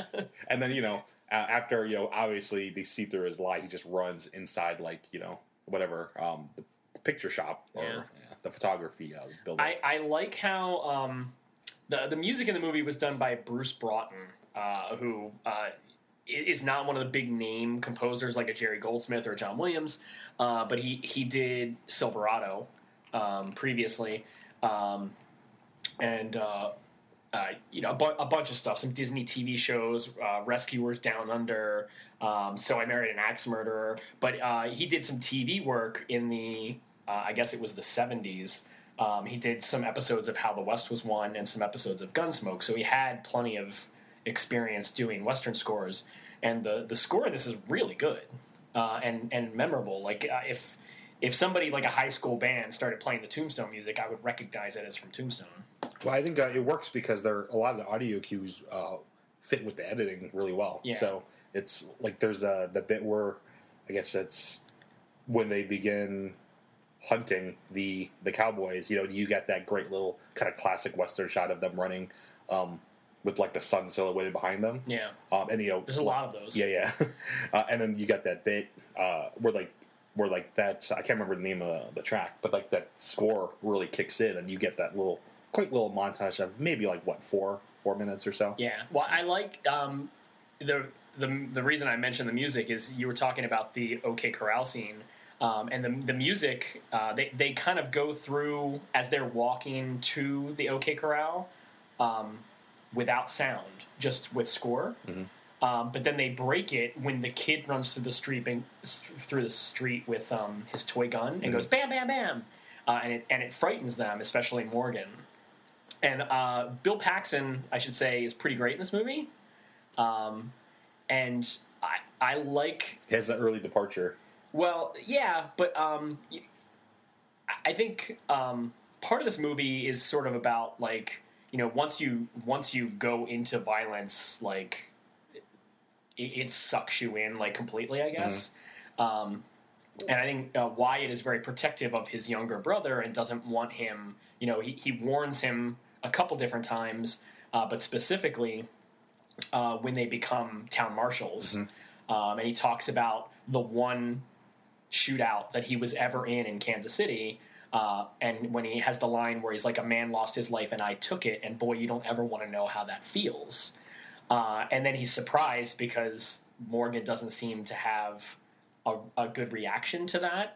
And then, you know, uh, after, you know, obviously they see through his lie, he just runs inside, like, you know, whatever, um, the picture shop or yeah. Yeah, the photography uh, building. I, I like how um, the the music in the movie was done by Bruce Broughton, uh, who uh, is not one of the big name composers like a Jerry Goldsmith or John Williams, uh, but he, he did Silverado um, previously, um, and uh, uh, you know a, bu- a bunch of stuff, some Disney T V shows, uh, Rescuers Down Under, um, So I Married an Axe Murderer, but uh, he did some T V work in the uh, I guess it was the seventies. Um, he did some episodes of How the West Was Won and some episodes of Gunsmoke, so he had plenty of experience doing Western scores, and the the score in this is really good uh, and and memorable. Like uh, if if somebody like a high school band started playing the Tombstone music, I would recognize it as from Tombstone. Well, I think uh, it works because there a lot of the audio cues uh, fit with the editing really well. Yeah. So it's like there's uh, the bit where I guess it's when they begin hunting the the cowboys. You know, you get that great little kind of classic Western shot of them running. Um, with like the sun silhouetted behind them. Yeah. Um, and you know, there's a lot of those. Yeah, yeah. uh, and then you got that bit uh, where like where like that I can't remember the name of the, the track, but like that score really kicks in, and you get that little quite little montage of maybe like what four four minutes or so. Yeah. Well, I like um, the the the reason I mentioned the music is you were talking about the OK Corral scene. Um, and the the music, uh, they they kind of go through as they're walking to the OK Corral. Um, without sound, just with score. Mm-hmm. Um, but then they break it when the kid runs through the street and, through the street with um, his toy gun and mm-hmm. goes bam, bam, bam, uh, and it and it frightens them, especially Morgan. And uh, Bill Paxton, I should say, is pretty great in this movie. Um, and I I like he has an early departure. Well, yeah, but um, I think um, part of this movie is sort of about like. You know, once you once you go into violence, like it, it sucks you in like completely, I guess. Um, and I think uh, Wyatt is very protective of his younger brother and doesn't want him, you know, he, he warns him a couple different times, uh, but specifically uh, when they become town marshals. Mm-hmm. Um, and he talks about the one shootout that he was ever in in Kansas City. Uh, and when he has the line where he's like, a man lost his life and I took it, and boy, you don't ever want to know how that feels. Uh, and then he's surprised because Morgan doesn't seem to have a, a good reaction to that.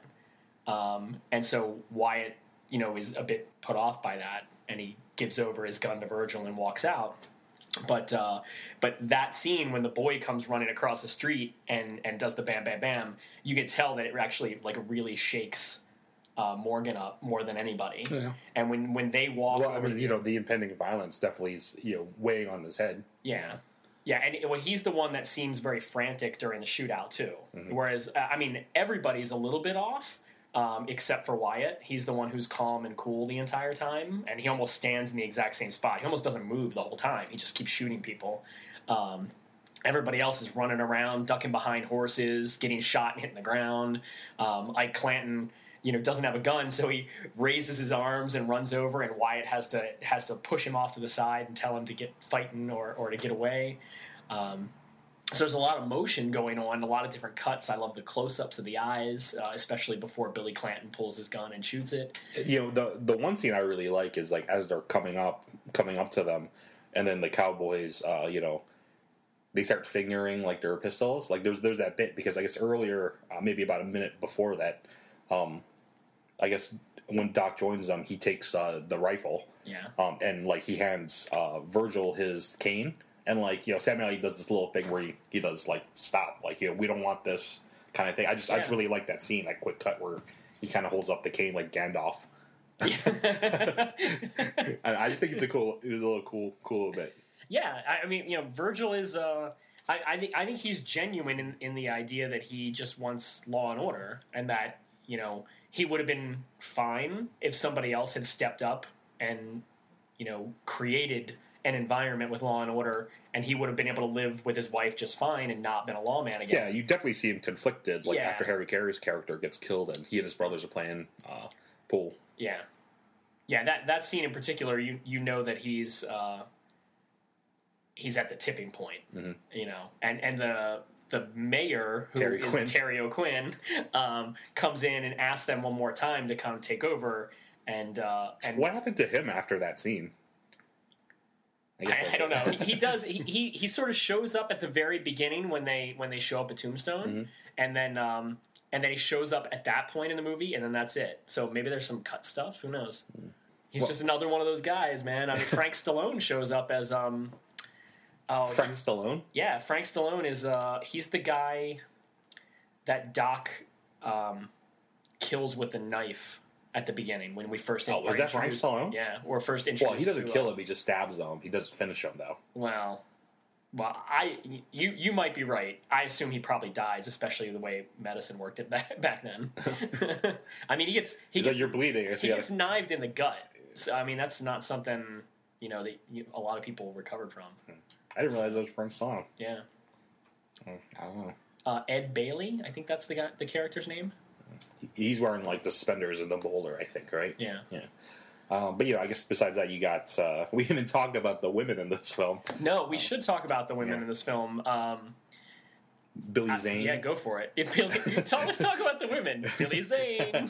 Um, and so Wyatt, you know, is a bit put off by that, and he gives over his gun to Virgil and walks out. But uh, but that scene when the boy comes running across the street and, and does the bam, bam, bam, you can tell that it actually like really shakes uh, Morgan up more than anybody. Yeah. And when, when they walk well, I over mean, you know, the impending violence definitely is, you know, weighing on his head. Yeah. Yeah, and well, he's the one that seems very frantic during the shootout, too. Mm-hmm. Whereas, I mean, everybody's a little bit off, um, except for Wyatt. He's the one who's calm and cool the entire time, and he almost stands in the exact same spot. He almost doesn't move the whole time. He just keeps shooting people. Um, everybody else is running around, ducking behind horses, getting shot and hitting the ground. Um, Ike Clanton, you know, doesn't have a gun, so he raises his arms and runs over, and Wyatt has to has to push him off to the side and tell him to get fighting or, or to get away. Um, so there's a lot of motion going on, a lot of different cuts. I love the close-ups of the eyes, uh, especially before Billy Clanton pulls his gun and shoots it. You know, the the one scene I really like is like as they're coming up, coming up to them, and then the cowboys, uh, you know, they start fingering like their pistols. Like there's there's that bit because I guess earlier, uh, maybe about a minute before that, um, I guess when Doc joins them, he takes uh, the rifle, yeah, um, and like he hands uh, Virgil his cane. And, like, you know, Samuel L. does this little thing where he, he does, like, stop. Like, you know, we don't want this kind of thing. I just yeah. I just really like that scene, that quick cut where he kind of holds up the cane like Gandalf. Yeah. And I just think it's a cool, it's a little cool, cool little bit. Yeah, I mean, you know, Virgil is, uh, I, I think I think he's genuine in, in the idea that he just wants law and order, and that, you know, he would have been fine if somebody else had stepped up and, you know, created an environment with law and order, and he would have been able to live with his wife just fine and not been a lawman again. Yeah, you definitely see him conflicted, like yeah. after Harry Carey's character gets killed and he and his brothers are playing uh, pool. Yeah. Yeah, that, that scene in particular, you you know that he's uh, he's at the tipping point, mm-hmm. you know, and, and the the mayor, who Terry is Quinn. Terry O'Quinn, um, comes in and asks them one more time to come take over. And, uh, and what happened to him after that scene? I, I, I don't know. He, he does. He, he he sort of shows up at the very beginning when they when they show up at Tombstone, mm-hmm. and then um, and then he shows up at that point in the movie, and then that's it. So maybe there's some cut stuff. Who knows? He's well, just another one of those guys, man. I mean, Frank Stallone shows up as um. Oh, Frank Stallone. Yeah, Frank Stallone is uh he's the guy that Doc um, kills with the knife. At the beginning, when we first oh, was that Frank Stallone? Yeah, we're first introduced. Well, he doesn't to, kill uh, him; he just stabs him. He doesn't finish him, though. Well, well, I you you might be right. I assume he probably dies, especially the way medicine worked it back back then. I mean, he gets he He's gets like, you're bleeding. I he gets gotta... knifed in the gut. So I mean, that's not something you know that you, a lot of people recovered from. I didn't realize that was Frank Stallone. Yeah, oh, I don't know. Uh, Ed Bailey, I think that's the guy, the character's name. He's wearing like the suspenders and the bowler, I think, right? Yeah, yeah. Um, but you know, I guess besides that, you got uh, we haven't talked about the women in this film. No, we um, should talk about the women yeah. in this film. Um, Billy Zane. Uh, yeah, go for it. If Billy, tell, let's talk about the women. Billy Zane.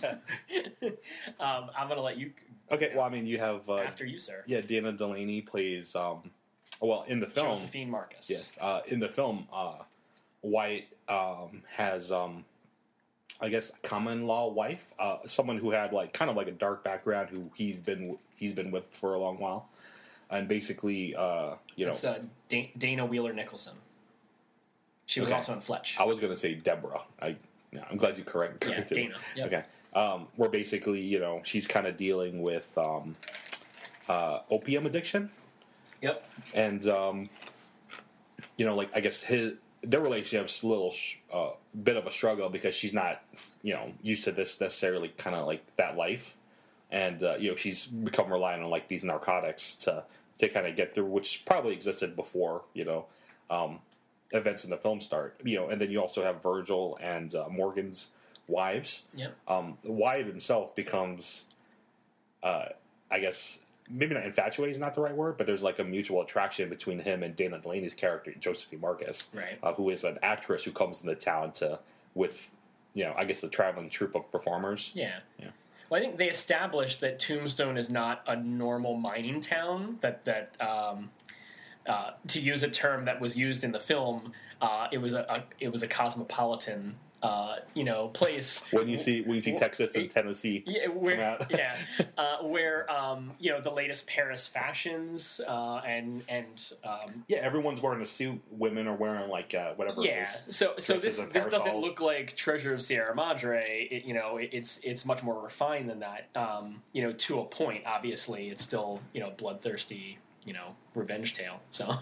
um, I'm gonna let you. Okay. You know, well, I mean, you have uh, after you, sir. Yeah, Dana Delaney plays. Um, well, in the film, Josephine Marcus. Yes. Uh, in the film, uh, White um, has. Um, I guess common law wife, uh, someone who had like kind of like a dark background, who he's been he's been with for a long while, and basically, uh, you That's, know, uh, D- Dana Wheeler Nicholson. She was okay. also in Fletch. I was going to say Deborah. I, yeah, I'm glad you correct, corrected yeah, Dana. Yep. Okay, um, where basically, you know, she's kind of dealing with um, uh, opium addiction. Yep, and um, you know, like I guess his. Their relationship's a little uh, bit of a struggle because she's not, you know, used to this necessarily kind of like that life, and uh, you know she's become reliant on like these narcotics to to kind of get through, which probably existed before, you know. Um, events in the film start. You know, and then you also have Virgil and uh, Morgan's wives. Yep. Um, Wyatt himself becomes, uh, I guess, maybe not infatuated is not the right word, but there's like a mutual attraction between him and Dana Delaney's character, Josephine Marcus, right? Uh, who is an actress who comes into town to with, you know, I guess the traveling troupe of performers. Yeah. Yeah. Well, I think they established that Tombstone is not a normal mining town. That that um, uh, to use a term that was used in the film, uh, it was a, a it was a cosmopolitan. Uh, you know, place when you see when you see Texas and Tennessee, yeah, where yeah, uh, where um, you know the latest Paris fashions uh, and and um, yeah, everyone's wearing a suit. Women are wearing like uh, whatever. Yeah, so so this and this doesn't parasols. look like Treasure of Sierra Madre. It, you know, it, it's it's much more refined than that. Um, you know, to a point. Obviously, it's still you know bloodthirsty. You know, revenge tale. So.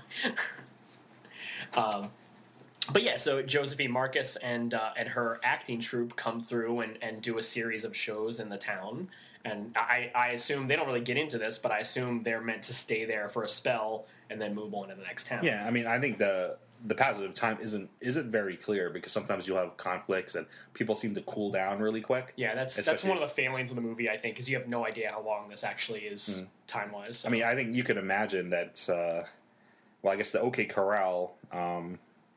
um, But yeah, so Josephine Marcus and uh, and her acting troupe come through and, and do a series of shows in the town. And I, I assume they don't really get into this, but I assume they're meant to stay there for a spell and then move on to the next town. Yeah, I mean, I think the the passage of time isn't isn't very clear because sometimes you'll have conflicts and people seem to cool down really quick. Yeah, that's that's Especially- one of the failings of the movie, I think, is you have no idea how long this actually is Mhm. time wise. So. I mean, I think you could imagine that. Uh, well, I guess the OK Corral. Um,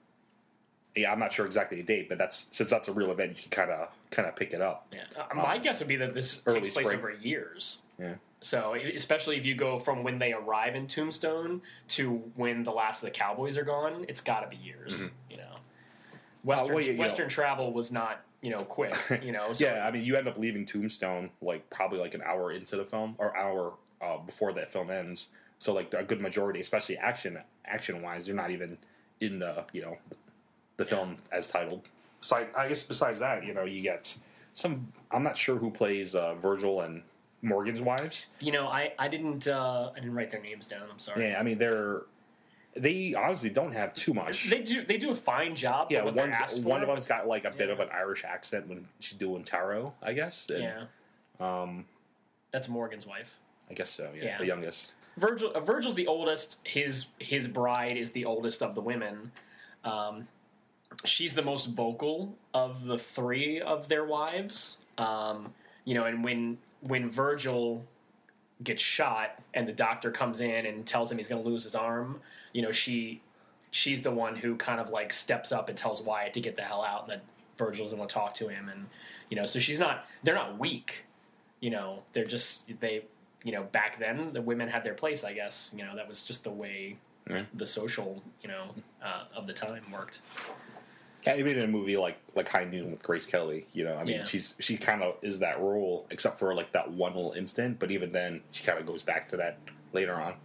yeah, I'm not sure exactly the date, but that's since that's a real event, you can kind of kind of pick it up. yeah. uh, my guess would be that this early takes place spring. over years. Yeah. So, especially if you go from when they arrive in Tombstone to when the last of the cowboys are gone, it's got to be years. Mhm. You know, Western well, you- you Western know- travel was not you know quick. You know, so, Yeah, I mean, you end up leaving Tombstone like probably like an hour into the film or hour uh, before that film ends. So like a good majority, especially action action wise, they're not even in the you know the film as titled. Besides, I guess besides that, you know, you get some. I'm not sure who plays uh, Virgil and Morgan's wives. you know, I I didn't uh, I didn't write their names down. I'm sorry. Yeah, I mean they're they honestly don't have too much. They do they do a fine job. yeah, for what they're one's, asked for, one of but- them's got like a bit Yeah. of an Irish accent when she's doing tarot, I guess. And, Yeah, Um, that's Morgan's wife. I guess so. Yeah, Yeah. the youngest. Virgil uh, Virgil's the oldest. His his bride is the oldest of the women. Um, she's the most vocal of the three of their wives. Um, you know, and when when Virgil gets shot and the doctor comes in and tells him he's going to lose his arm, you know, she she's the one who kind of like steps up and tells Wyatt to get the hell out and that Virgil doesn't want to talk to him, and you know, so she's not they're not weak. You know, they're just they. You know, back then the women had their place. I guess you know that was just the way Yeah. the social you know uh, of the time worked. Yeah, even in a movie like like High Noon with Grace Kelly, you know, I mean, Yeah. she's she kind of is that role, except for like that one little instant. But even then, she kind of goes back to that later on.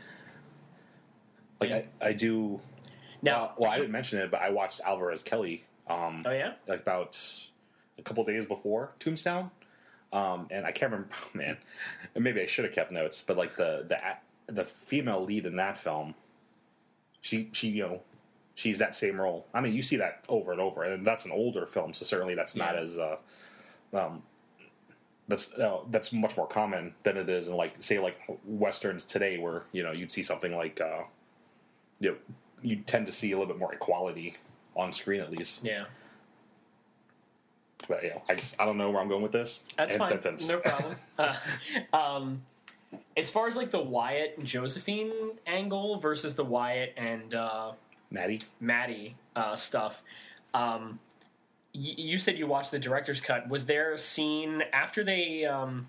Like Yeah. I, I do. Now, uh, well, I didn't mention it, but I watched Alvarez Kelly. Um, oh yeah, like about a couple days before Tombstone, um, and I can't remember. Oh, man, and maybe I should have kept notes, but like the the the female lead in that film, she she you know. She's that same role. I mean, you see that over and over, and that's an older film, so certainly that's not Yeah. as uh, um, that's uh, that's much more common than it is in like say like westerns today, where you know you'd see something like uh, you know, you tend to see a little bit more equality on screen at least. yeah. But you know, I just I don't know where I'm going with this. That's End fine. sentence. No problem. uh, um, as far as like the Wyatt and Josephine angle versus the Wyatt and uh, Maddie. Maddie uh, stuff, um, y- you said you watched the director's cut. Was there a scene after they? Um,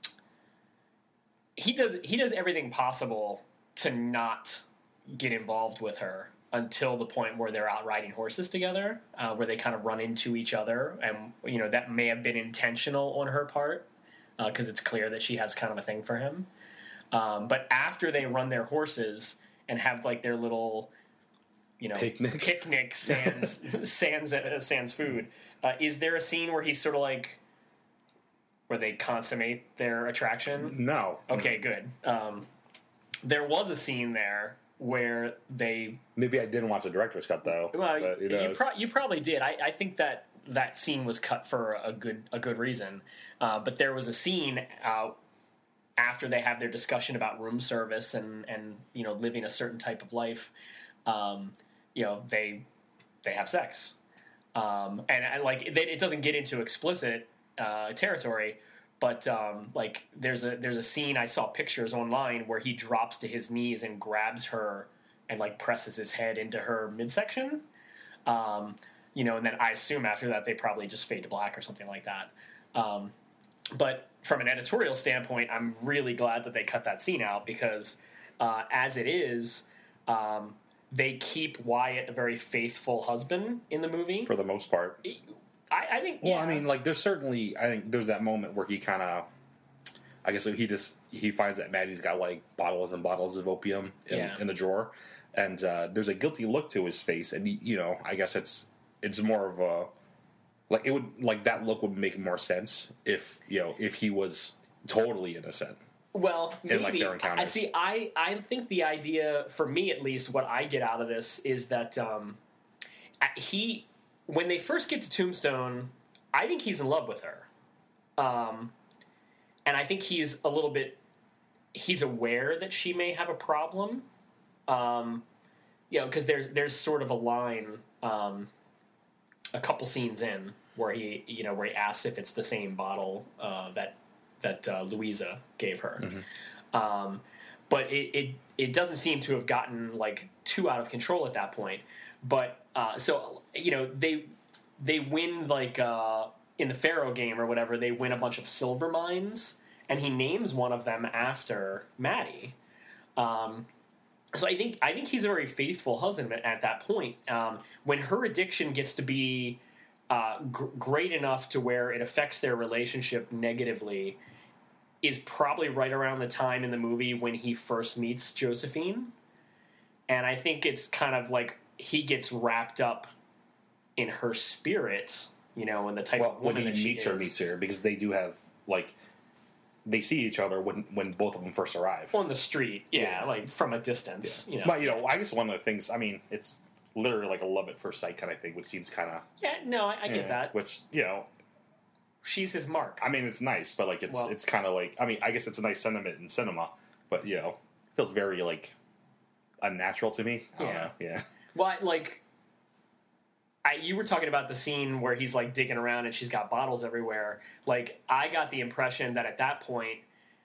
he does. He does everything possible to not get involved with her until the point where they're out riding horses together, uh, where they kind of run into each other, and you know that may have been intentional on her part because uh, it's clear that she has kind of a thing for him. Um, but after they run their horses and have like their little, you know, Picnic. picnic sans sans uh, sans food, uh, is there a scene where he's sort of like where they consummate their attraction? No. Okay, good. Um, there was a scene there where they Maybe I didn't watch the director's cut though. well, but who you, knows? pro- you probably did. I, I think that that scene was cut for a good a good reason. Uh, but there was a scene uh, after they have their discussion about room service and, and you know living a certain type of life. Um, you know, they they have sex, um, and, and like they, it doesn't get into explicit uh, territory, but um, like there's a there's a scene I saw pictures online where he drops to his knees and grabs her and like presses his head into her midsection, um, you know, and then I assume after that they probably just fade to black or something like that. Um, but from an editorial standpoint, I'm really glad that they cut that scene out because uh, as it is. Um, They keep Wyatt a very faithful husband in the movie. For the most part. I, I think, Well, yeah. I mean, like, there's certainly, I think there's that moment where he kind of, I guess he just, he finds that Maddie's got, like, bottles and bottles of opium in, Yeah. in the drawer. And uh, there's a guilty look to his face. And, you know, I guess it's, it's more of a, like, it would, like, that look would make more sense if, you know, if he was totally innocent. Well, maybe. In, like, their encounters. I see. I, I think the idea, for me at least, what I get out of this is that um, he, when they first get to Tombstone, I think he's in love with her, um, and I think he's a little bit. He's aware that she may have a problem, um, you know, because there's there's sort of a line, um, a couple scenes in where he, you know, where he asks if it's the same bottle uh, that. that uh, Louisa gave her. Mm-hmm. Um, but it, it it doesn't seem to have gotten like too out of control at that point. But uh, so you know they they win like uh, in the Pharaoh game or whatever, they win a bunch of silver mines, and he names one of them after Maddie. Um, so I think I think he's a very faithful husband at, at that point. Um, when her addiction gets to be uh, g- great enough to where it affects their relationship negatively, is probably right around the time in the movie when he first meets Josephine. And I think it's kind of like he gets wrapped up in her spirit, you know, and the type well, of woman when he that she meets her, is. meets her, because they do have, like, they see each other when when both of them first arrive. On the street, yeah, Yeah. like from a distance, Yeah. you know. But, you know, I guess one of the things, I mean, it's literally like a love at first sight kind of thing, which seems kind of... Yeah, no, I, I get yeah, that. Which, you know... She's his mark. I mean, it's nice, but, like, it's Well- it's kind of like... I mean, I guess it's a nice sentiment in cinema, but, you know, feels very, like, unnatural to me. I don't Yeah. know. Yeah. Well, I- like, I, you were talking about the scene where he's, like, digging around and she's got bottles everywhere. Like, I got the impression that at that point,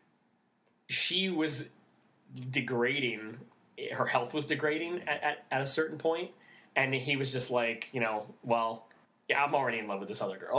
she was degrading. Her health was degrading at, at, at a certain point, and he was just like, you know, well... yeah, I'm already in love with this other girl.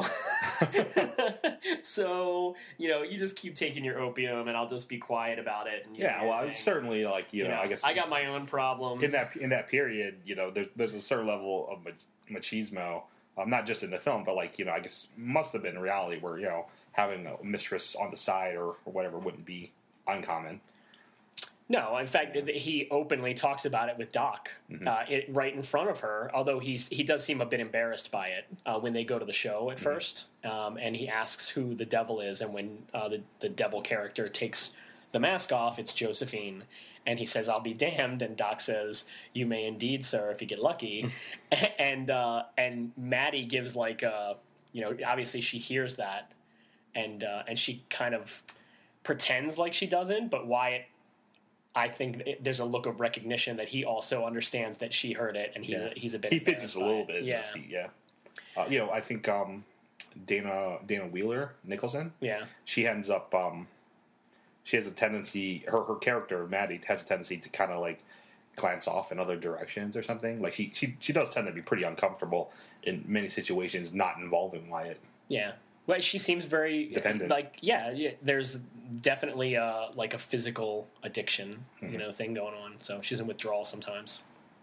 So, you know, you just keep taking your opium and I'll just be quiet about it. And you Yeah, do your well, thing. it's certainly, like, you, You know, know, I guess... I got my own problems. in that in that period, you know, there's there's a certain level of mach- machismo, um, not just in the film, but, like, you know, I guess must have been reality where, you know, having a mistress on the side or, or whatever wouldn't be uncommon. No, in fact, he openly talks about it with Doc, Mm-hmm. uh, it, right in front of her. Although he's he does seem a bit embarrassed by it uh, when they go to the show at Mm-hmm. first, um, and he asks who the devil is, and when uh, the the devil character takes the mask off, it's Josephine, and he says, "I'll be damned," and Doc says, "You may indeed, sir, if you get lucky," and uh, and Maddie gives like a, you know, obviously she hears that, and uh, and she kind of pretends like she doesn't, but Wyatt. I think it, there's a look of recognition that he also understands that she heard it, and he's Yeah. a, he's a bit. He fidgets a embarrassed by little it. bit in Yeah, the seat, yeah. Uh, you know, I think um, Dana Dana Wheeler Nicholson, yeah, she ends up um, she has a tendency, her her character Maddie has a tendency to kind of like glance off in other directions or something. Like she she she does tend to be pretty uncomfortable in many situations not involving Wyatt. yeah. Well, she seems very Dependent. Like, yeah, yeah, there's definitely uh like a physical addiction, Mm-hmm. you know, thing going on. So she's in withdrawal sometimes.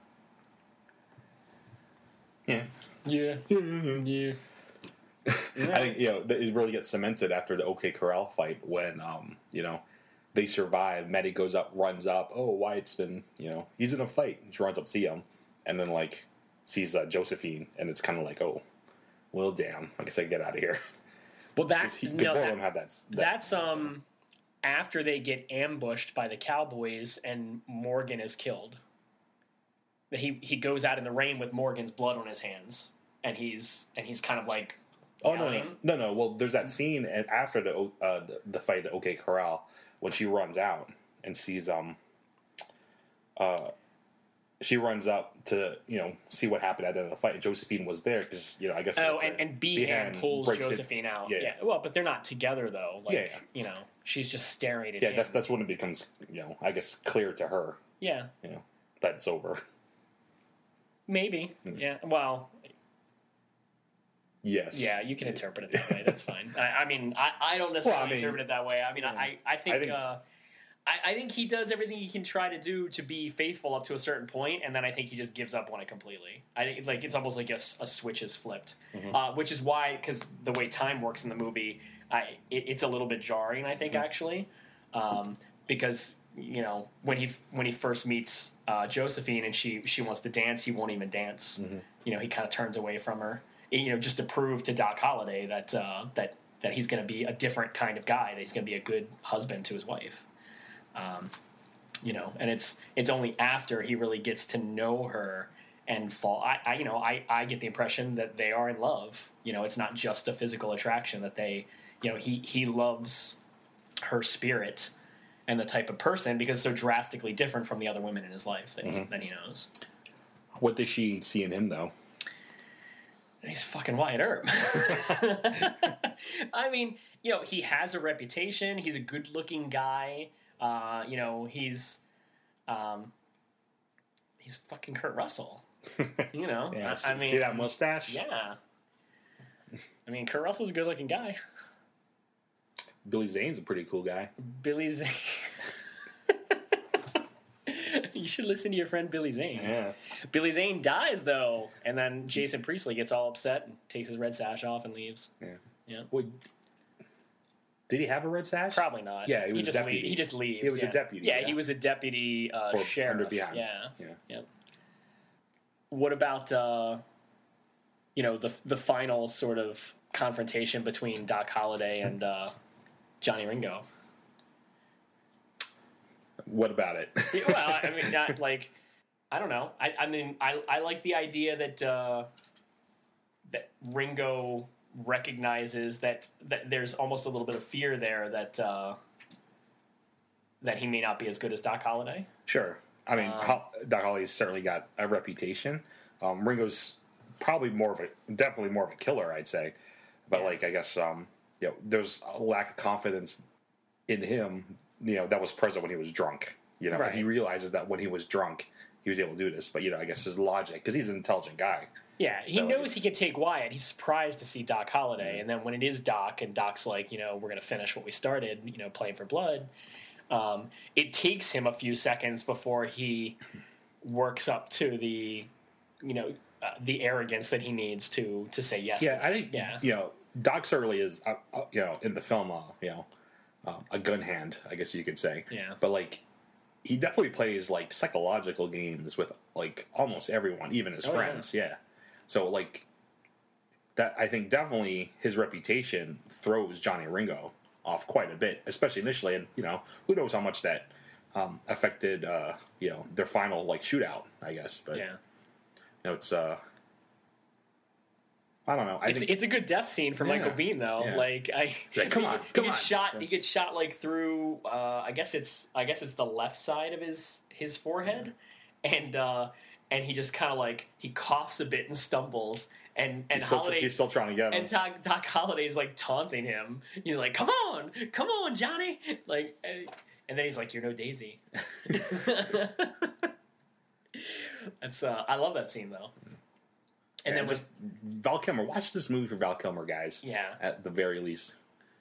Yeah. Yeah, yeah. I think, you know, it really gets cemented after the OK Corral fight when, um, you know, they survive. Maddie goes up, runs up. Oh, Wyatt's been, you know, he's in a fight. She runs up to see him. And then, like, sees uh, Josephine. And it's kind of like, oh, well, damn. I guess I get out of here. Well, that's Because no, both of that- them have that. that that's um after they get ambushed by the cowboys and Morgan is killed. He he goes out in the rain with Morgan's blood on his hands, and he's and he's kind of like, Oh, no, no, yelling. no, no. Well, there's that scene at- after the, uh, the the fight at OK Corral when she runs out and sees, um, uh, she runs up to, you know, see what happened at the end of the fight. Josephine was there because, you know, I guess. Oh, it's and, a- and Behan pulls breaks it. Josephine out. Yeah, Yeah. Well, but they're not together though. Like, Yeah, yeah. you know, she's just staring at Yeah, him. that's that's when it becomes, you know, I guess clear to her, Yeah, you know, that it's over. maybe. Hmm. Yeah. Well, Yes. yeah, you can interpret it that way. That's fine. I, I mean, I, I don't necessarily Well, I mean, interpret it that way. I mean, I, I think, I think- uh, I, I think he does everything he can try to do to be faithful up to a certain point, and then I think he just gives up on it completely. I think like it's almost like a, s- a switch is flipped, Mm-hmm. uh, which is why, because the way time works in the movie, I, it, it's a little bit jarring. I think Mm-hmm. actually, um, because you know when he when he first meets uh, Josephine and she she wants to dance, he won't even dance. Mm-hmm. You know, he kind of turns away from her. You know, just to prove to Doc Holliday that uh, that that he's going to be a different kind of guy. That he's going to be a good husband to his wife. Um, you know, and it's it's only after he really gets to know her and fall. I, I you know I, I get the impression that they are in love. You know, it's not just a physical attraction. That they, you know, he he loves her spirit and the type of person because it's so drastically different from the other women in his life that he, Mm-hmm. that he knows. What does she see in him, though? He's fucking Wyatt Earp. I mean, you know, he has a reputation. He's a good-looking guy. Uh, you know, he's um, he's fucking Kurt Russell. You know, Yeah, I, see, I mean, see that mustache? yeah. I mean, Kurt Russell's a good-looking guy. Billy Zane's a pretty cool guy. Billy Zane. You should listen to your friend Billy Zane. Yeah. Billy Zane dies though, and then Jason Priestley gets all upset and takes his red sash off and leaves. Yeah. Yeah. Well, did he have a red sash? Probably not. Yeah, he was a just deputy. lea- he just leaves. He was a yeah. deputy, Yeah, yeah. he was a deputy uh, For sheriff. Under Behind. Yeah. Yeah. Yeah. What about uh, you know the the final sort of confrontation between Doc Holliday and uh, Johnny Ringo? What about it? Well, I mean, not like I don't know. I, I mean, I I like the idea that uh, that Ringo recognizes that that there's almost a little bit of fear there that uh, that he may not be as good as Doc Holliday. Sure. I mean, Um, Ho- Doc Hollidy's certainly got a reputation. Um, Ringo's probably more of a, definitely more of a killer, I'd say. But Yeah. like, I guess, um, you know, there's a lack of confidence in him, you know, that was present when he was drunk. You know, Right. and he realizes that when he was drunk, he was able to do this. But, you know, I guess his logic, because he's an intelligent guy. Yeah, he That knows was- he could take Wyatt. He's surprised to see Doc Holliday, and then when it is Doc, and Doc's like, you know, we're going to finish what we started, you know, playing for blood. Um, it takes him a few seconds before he works up to the, you know, uh, the arrogance that he needs to to say yes. Yeah, to I it. think, Yeah, you know, Doc certainly is, uh, uh, you know, in the film, uh, you know, uh, a gun hand, I guess you could say. Yeah. But, like, he definitely plays, like, psychological games with, like, almost everyone, even his Oh, friends. Yeah. So, like, that I think definitely his reputation throws Johnny Ringo off quite a bit, especially initially. And, you know, who knows how much that um, affected, uh, you know, their final, like, shootout, I guess. But, yeah. you know, it's, uh, I don't know. I It's, think, it's a good death scene for Michael Yeah. Bean, though. Yeah. Like, I Yeah, come he- on, he come gets on. shot. He gets shot like through. Uh, I guess it's. I guess it's the left side of his his forehead, and uh, and he just kind of like he coughs a bit and stumbles, and and he's, still, Holiday he's still trying to get him. and Doc, Doc Holliday's like taunting him. He's like, "Come on, come on, Johnny!" Like, and, and then he's like, "You're no Daisy." That's. Uh, I love that scene though. And And then then just Val Kilmer. Watch this movie for Val Kilmer, guys. Yeah. At the very least.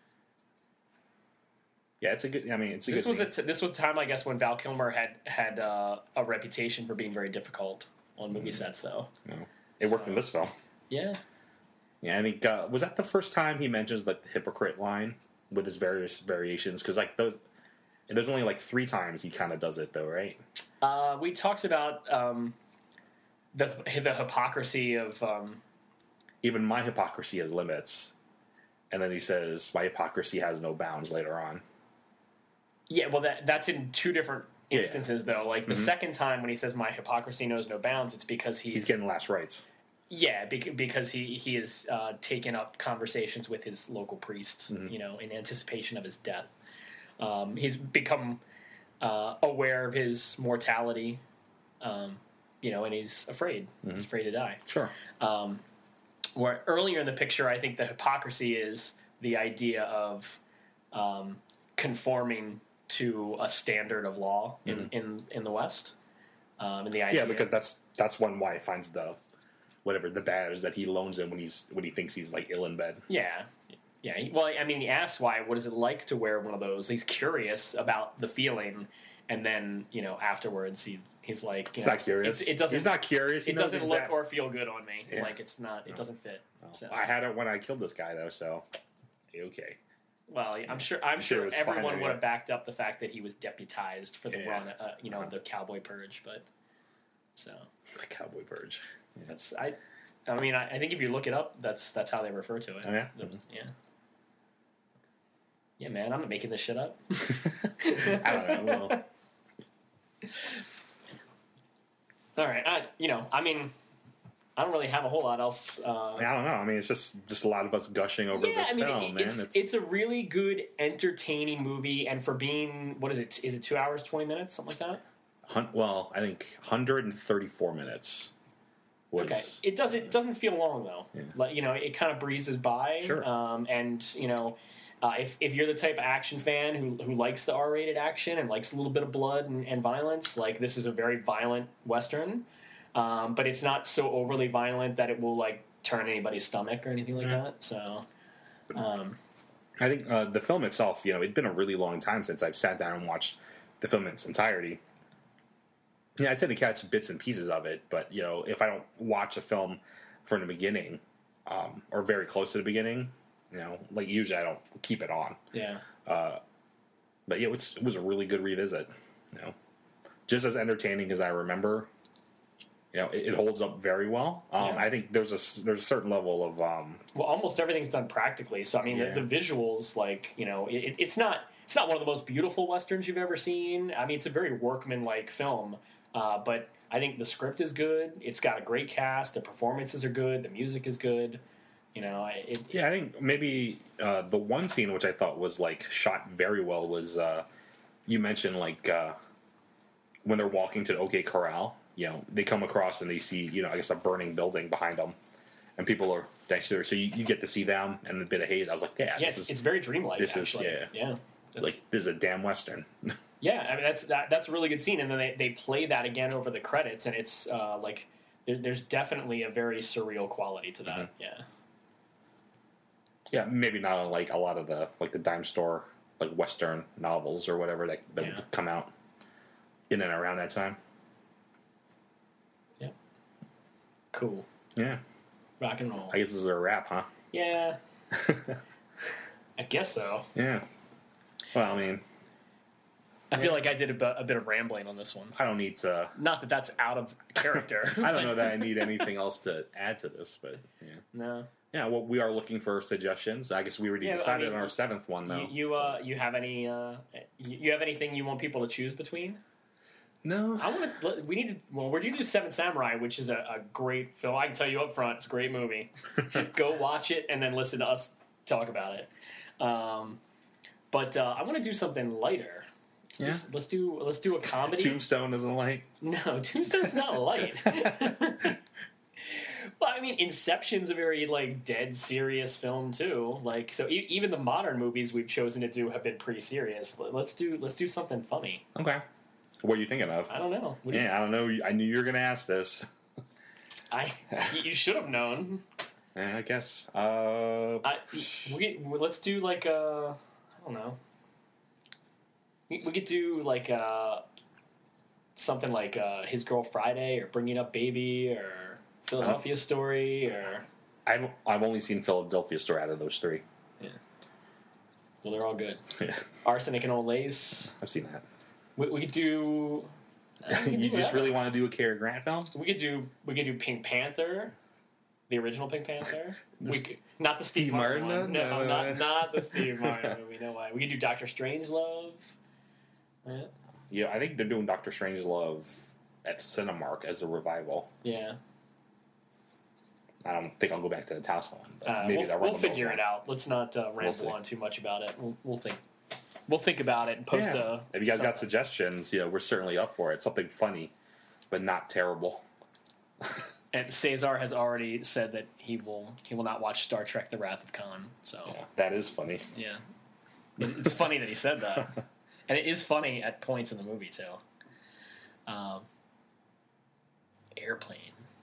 Yeah, it's a good. I mean, it's a This good. was a scene. t- this was a time, I guess, when Val Kilmer had had uh, a reputation for being very difficult on movie sets, though. You know, it worked so- in this film. Yeah, Yeah, I think uh, was that the first time he mentions like the hypocrite line with his various variations? Because like those, there's only like three times he kind of does it though, right? uh, we talked about um, the the hypocrisy of um, Even my hypocrisy has limits, and then he says my hypocrisy has no bounds later on. yeah. Well, that that's in two different Yeah. instances, though. Like the second time when he says my hypocrisy knows no bounds, it's because he's, He's getting last rites. yeah, bec- because he he has uh, taken up conversations with his local priest, Mm-hmm. you know, in anticipation of his death. Um, he's become uh, aware of his mortality, um, you know, and he's afraid. Mm-hmm. He's afraid to die. Sure. Um, where earlier in the picture, I think the hypocrisy is the idea of um, conforming to a standard of law in, Mm-hmm. in, in the West. Um, and the idea, Yeah, because that's that's when Wyatt finds the whatever the badge that he loans him when he's when he thinks he's like ill in bed. yeah, yeah. he- Well, I mean, he asks Wyatt, "What is it like to wear one of those?" He's curious about the feeling, and then you know afterwards he he's like, you He's know, not curious. It, it doesn't. He's not curious. He It knows doesn't exact- look or feel good on me. Yeah. Like it's not. It doesn't fit. So. I had it when I killed this guy though, so okay. Well, I'm sure. I'm sure it sure was fine everyone anyway. would have backed up the fact that he was deputized for the Yeah. run, uh, you know, Uh-huh. the Cowboy Purge. But so The Cowboy Purge. that's I. I mean, I, I think if you look it up, that's that's how they refer to it. Oh, yeah? The- yeah. Yeah, man, I'm not making this shit up. I don't know. Well, All right, I, you know, I mean, I don't really have a whole lot else. Uh, I don't know. I mean, it's just just a lot of us gushing over yeah, this I mean, film, it- man. it's, It's, it's a really good, entertaining movie, and for being what is it? Is it two hours, twenty minutes, something like that? hun- well, I think one hundred thirty-four minutes was. Okay, it doesn't it doesn't feel long though. Yeah. Like you know, it kind of breezes by. Sure. Um, and you know, uh, if if you're the type of action fan who who likes the R-rated action and likes a little bit of blood and, and violence, like this is a very violent Western. Um, but it's not so overly violent that it will like turn anybody's stomach or anything like Yeah. that. So, um, I think uh, the film itself, you know, it'd been a really long time since I've sat down and watched the film in its entirety. Yeah, I tend to catch bits and pieces of it, but you know, if I don't watch a film from the beginning um, or very close to the beginning, you know, like usually I don't keep it on. yeah. But yeah, it was, it was a really good revisit. You know, just as entertaining as I remember. You know, it, it holds up very well. Um, Yeah. I think there's a there's a certain level of um, Well, almost everything's done practically. So I mean, Yeah. the, the visuals, like you know, it, it's not it's not one of the most beautiful westerns you've ever seen. I mean, it's a very workman-like film, uh, but I think the script is good. It's got a great cast. The performances are good. The music is good. You know, it, yeah. I think maybe uh, the one scene which I thought was like shot very well was uh, you mentioned like uh, when they're walking to the OK Corral. You know, they come across and they see, you know, I guess a burning building behind them, and people are next to there. So you, you get to see them and a bit of haze. I was like, yeah, yeah, this it's, is it's very dreamlike. this is- actually. yeah. yeah. That's, like this is a damn western. yeah, I mean that's that, that's a really good scene, and then they, they play that again over the credits, and it's uh, like there, there's definitely a very surreal quality to that. Mm-hmm. Yeah. Yeah, maybe not unlike a lot of the like the dime store like western novels or whatever that, that Yeah. would come out in and around that time. Yeah. Cool. Yeah, Rock and roll. I guess this is a wrap, huh? Yeah. I guess so. Yeah. Well, I mean, I feel like I did a, bu- a bit of rambling on this one. I don't need to. Not that that's out of character. I don't know that I need anything else to add to this, but yeah. No. Yeah, well, we are looking for suggestions. I guess we already Yeah, I decided mean, on our seventh one, though. You, you uh you have any uh you, you have anything you want people to choose between? no, I want to. We need to. Well, we're going to do Seven Samurai, which is a, a great film. I can tell you up front, it's a great movie. Go watch it and then listen to us talk about it. Um, but uh, I want to do something lighter. Let's, Yeah. do, let's do let's do a comedy. Tombstone isn't like. No, Tombstone's not light. Well, I mean, Inception's a very like dead serious film too. Like, so e- even the modern movies we've chosen to do have been pretty serious. Let- Let's do let's do something funny. Okay. What are you thinking of? I don't know. What do you- Yeah, I don't know. I knew you were going to ask this. I you- you should have known. Yeah, I guess. Uh, I, we, we let's do like uh I don't know. We, we could do like uh something like uh His Girl Friday or Bringing Up Baby or Philadelphia Story or I've I've only seen Philadelphia Story out of those three. well they're all good. Yeah, Arsenic and Old Lace. I've seen that. We, we could do. uh, we could You do just that. really want to do a Cary Grant film? We could do. We could do Pink Panther, the original Pink Panther. we could, not the Steve, Steve Martin. Martin? one. No, No, no, not no. not the Steve Martin movie. No way. We could do Doctor Strangelove. Yeah. Yeah, I think they're doing Doctor Strangelove at Cinemark as a revival. Yeah. I don't think I'll go back to the Towson one, but Uh, maybe we'll they'll we'll run the figure most it out. Let's not uh, ramble see. on too much about it. We'll, we'll think. We'll think about it and post Yeah. a. If you guys got something. suggestions, you know, we're certainly up for it. Something funny, but not terrible. And Cesar has already said that he will he will not watch Star Trek: The Wrath of Khan. So Yeah, that is funny. yeah, It- it's funny that he said that, and it is funny at points in the movie too. Um, Airplane.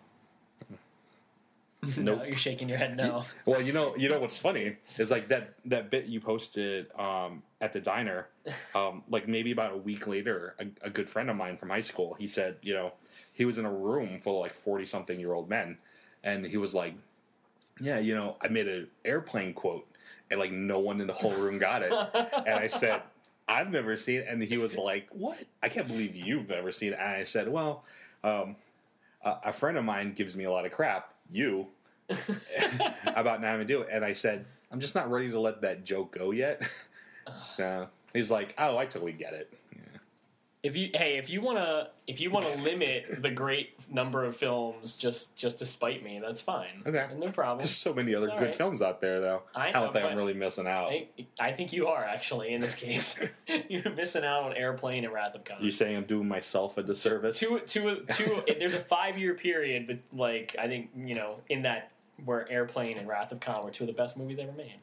Nope. No, you're shaking your head no. Well, you know, you know what's funny is like that that bit you posted um, at the diner. Um, like maybe about a week later, a, a good friend of mine from high school, he said, you know, he was in a room full of like forty something year old men, and he was like, "Yeah, you know, I made an airplane quote, and like no one in the whole room got it." And I said, "I've never seen it," and he was like, "What? I can't believe you've never seen it." And I said, "Well, um, a, a friend of mine gives me a lot of crap. You." about not having to do it, and I said, I'm just not ready to let that joke go yet. So he's like, "Oh, I totally get it." Yeah. If you hey, if you wanna if you wanna limit the great number of films just just to spite me, that's fine. Okay, no problem. There's so many other It's all good right. films out there, though. I I know, don't think I'm but really missing out. I, I think you are actually in this case. You're missing out on Airplane and Wrath of Khan. You saying I'm doing myself a disservice? Two, two, two. There's a five year period, but like I think you know in that where Airplane and Wrath of Khan were two of the best movies ever made.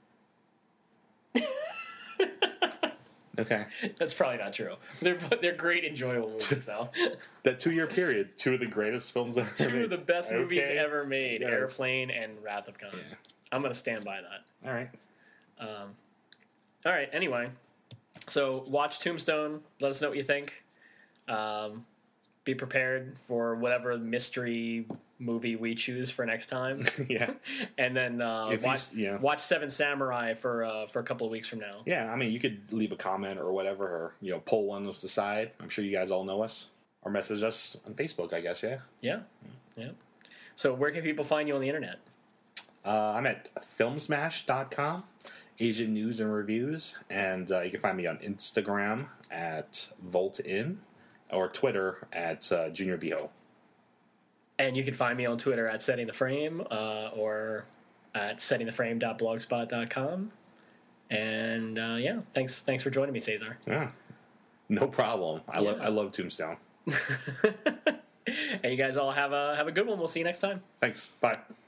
Okay, that's probably not true. They're they're great, enjoyable movies though. That two year period, two of the greatest films ever Two made. of the best movies Okay. ever made: Yes. Airplane and Wrath of Khan. Yeah. I'm gonna stand by that. All right. Um, all right. Anyway, so watch Tombstone. Let us know what you think. Um, be prepared for whatever mystery movie we choose for next time. Yeah. And then uh, If you watch s- yeah. watch Seven Samurai for uh, for a couple of weeks from now. Yeah, I mean, you could leave a comment or whatever, or you know, pull one to the side. I'm sure you guys all know us, or message us on Facebook. I guess, yeah. Yeah. Yeah. So where can people find you on the internet? Uh, I'm at filmsmash dot com, Asian news and reviews, and uh, you can find me on Instagram at VoltIn or Twitter at uh, Junior Beho. And you can find me on Twitter at Setting the Frame uh, or at setting the frame dot blogspot dot com. And uh, yeah, thanks thanks for joining me, Cesar. Yeah, no problem. I love Yeah. I love Tombstone. And you guys all have a have a good one. We'll see you next time. Thanks. Bye.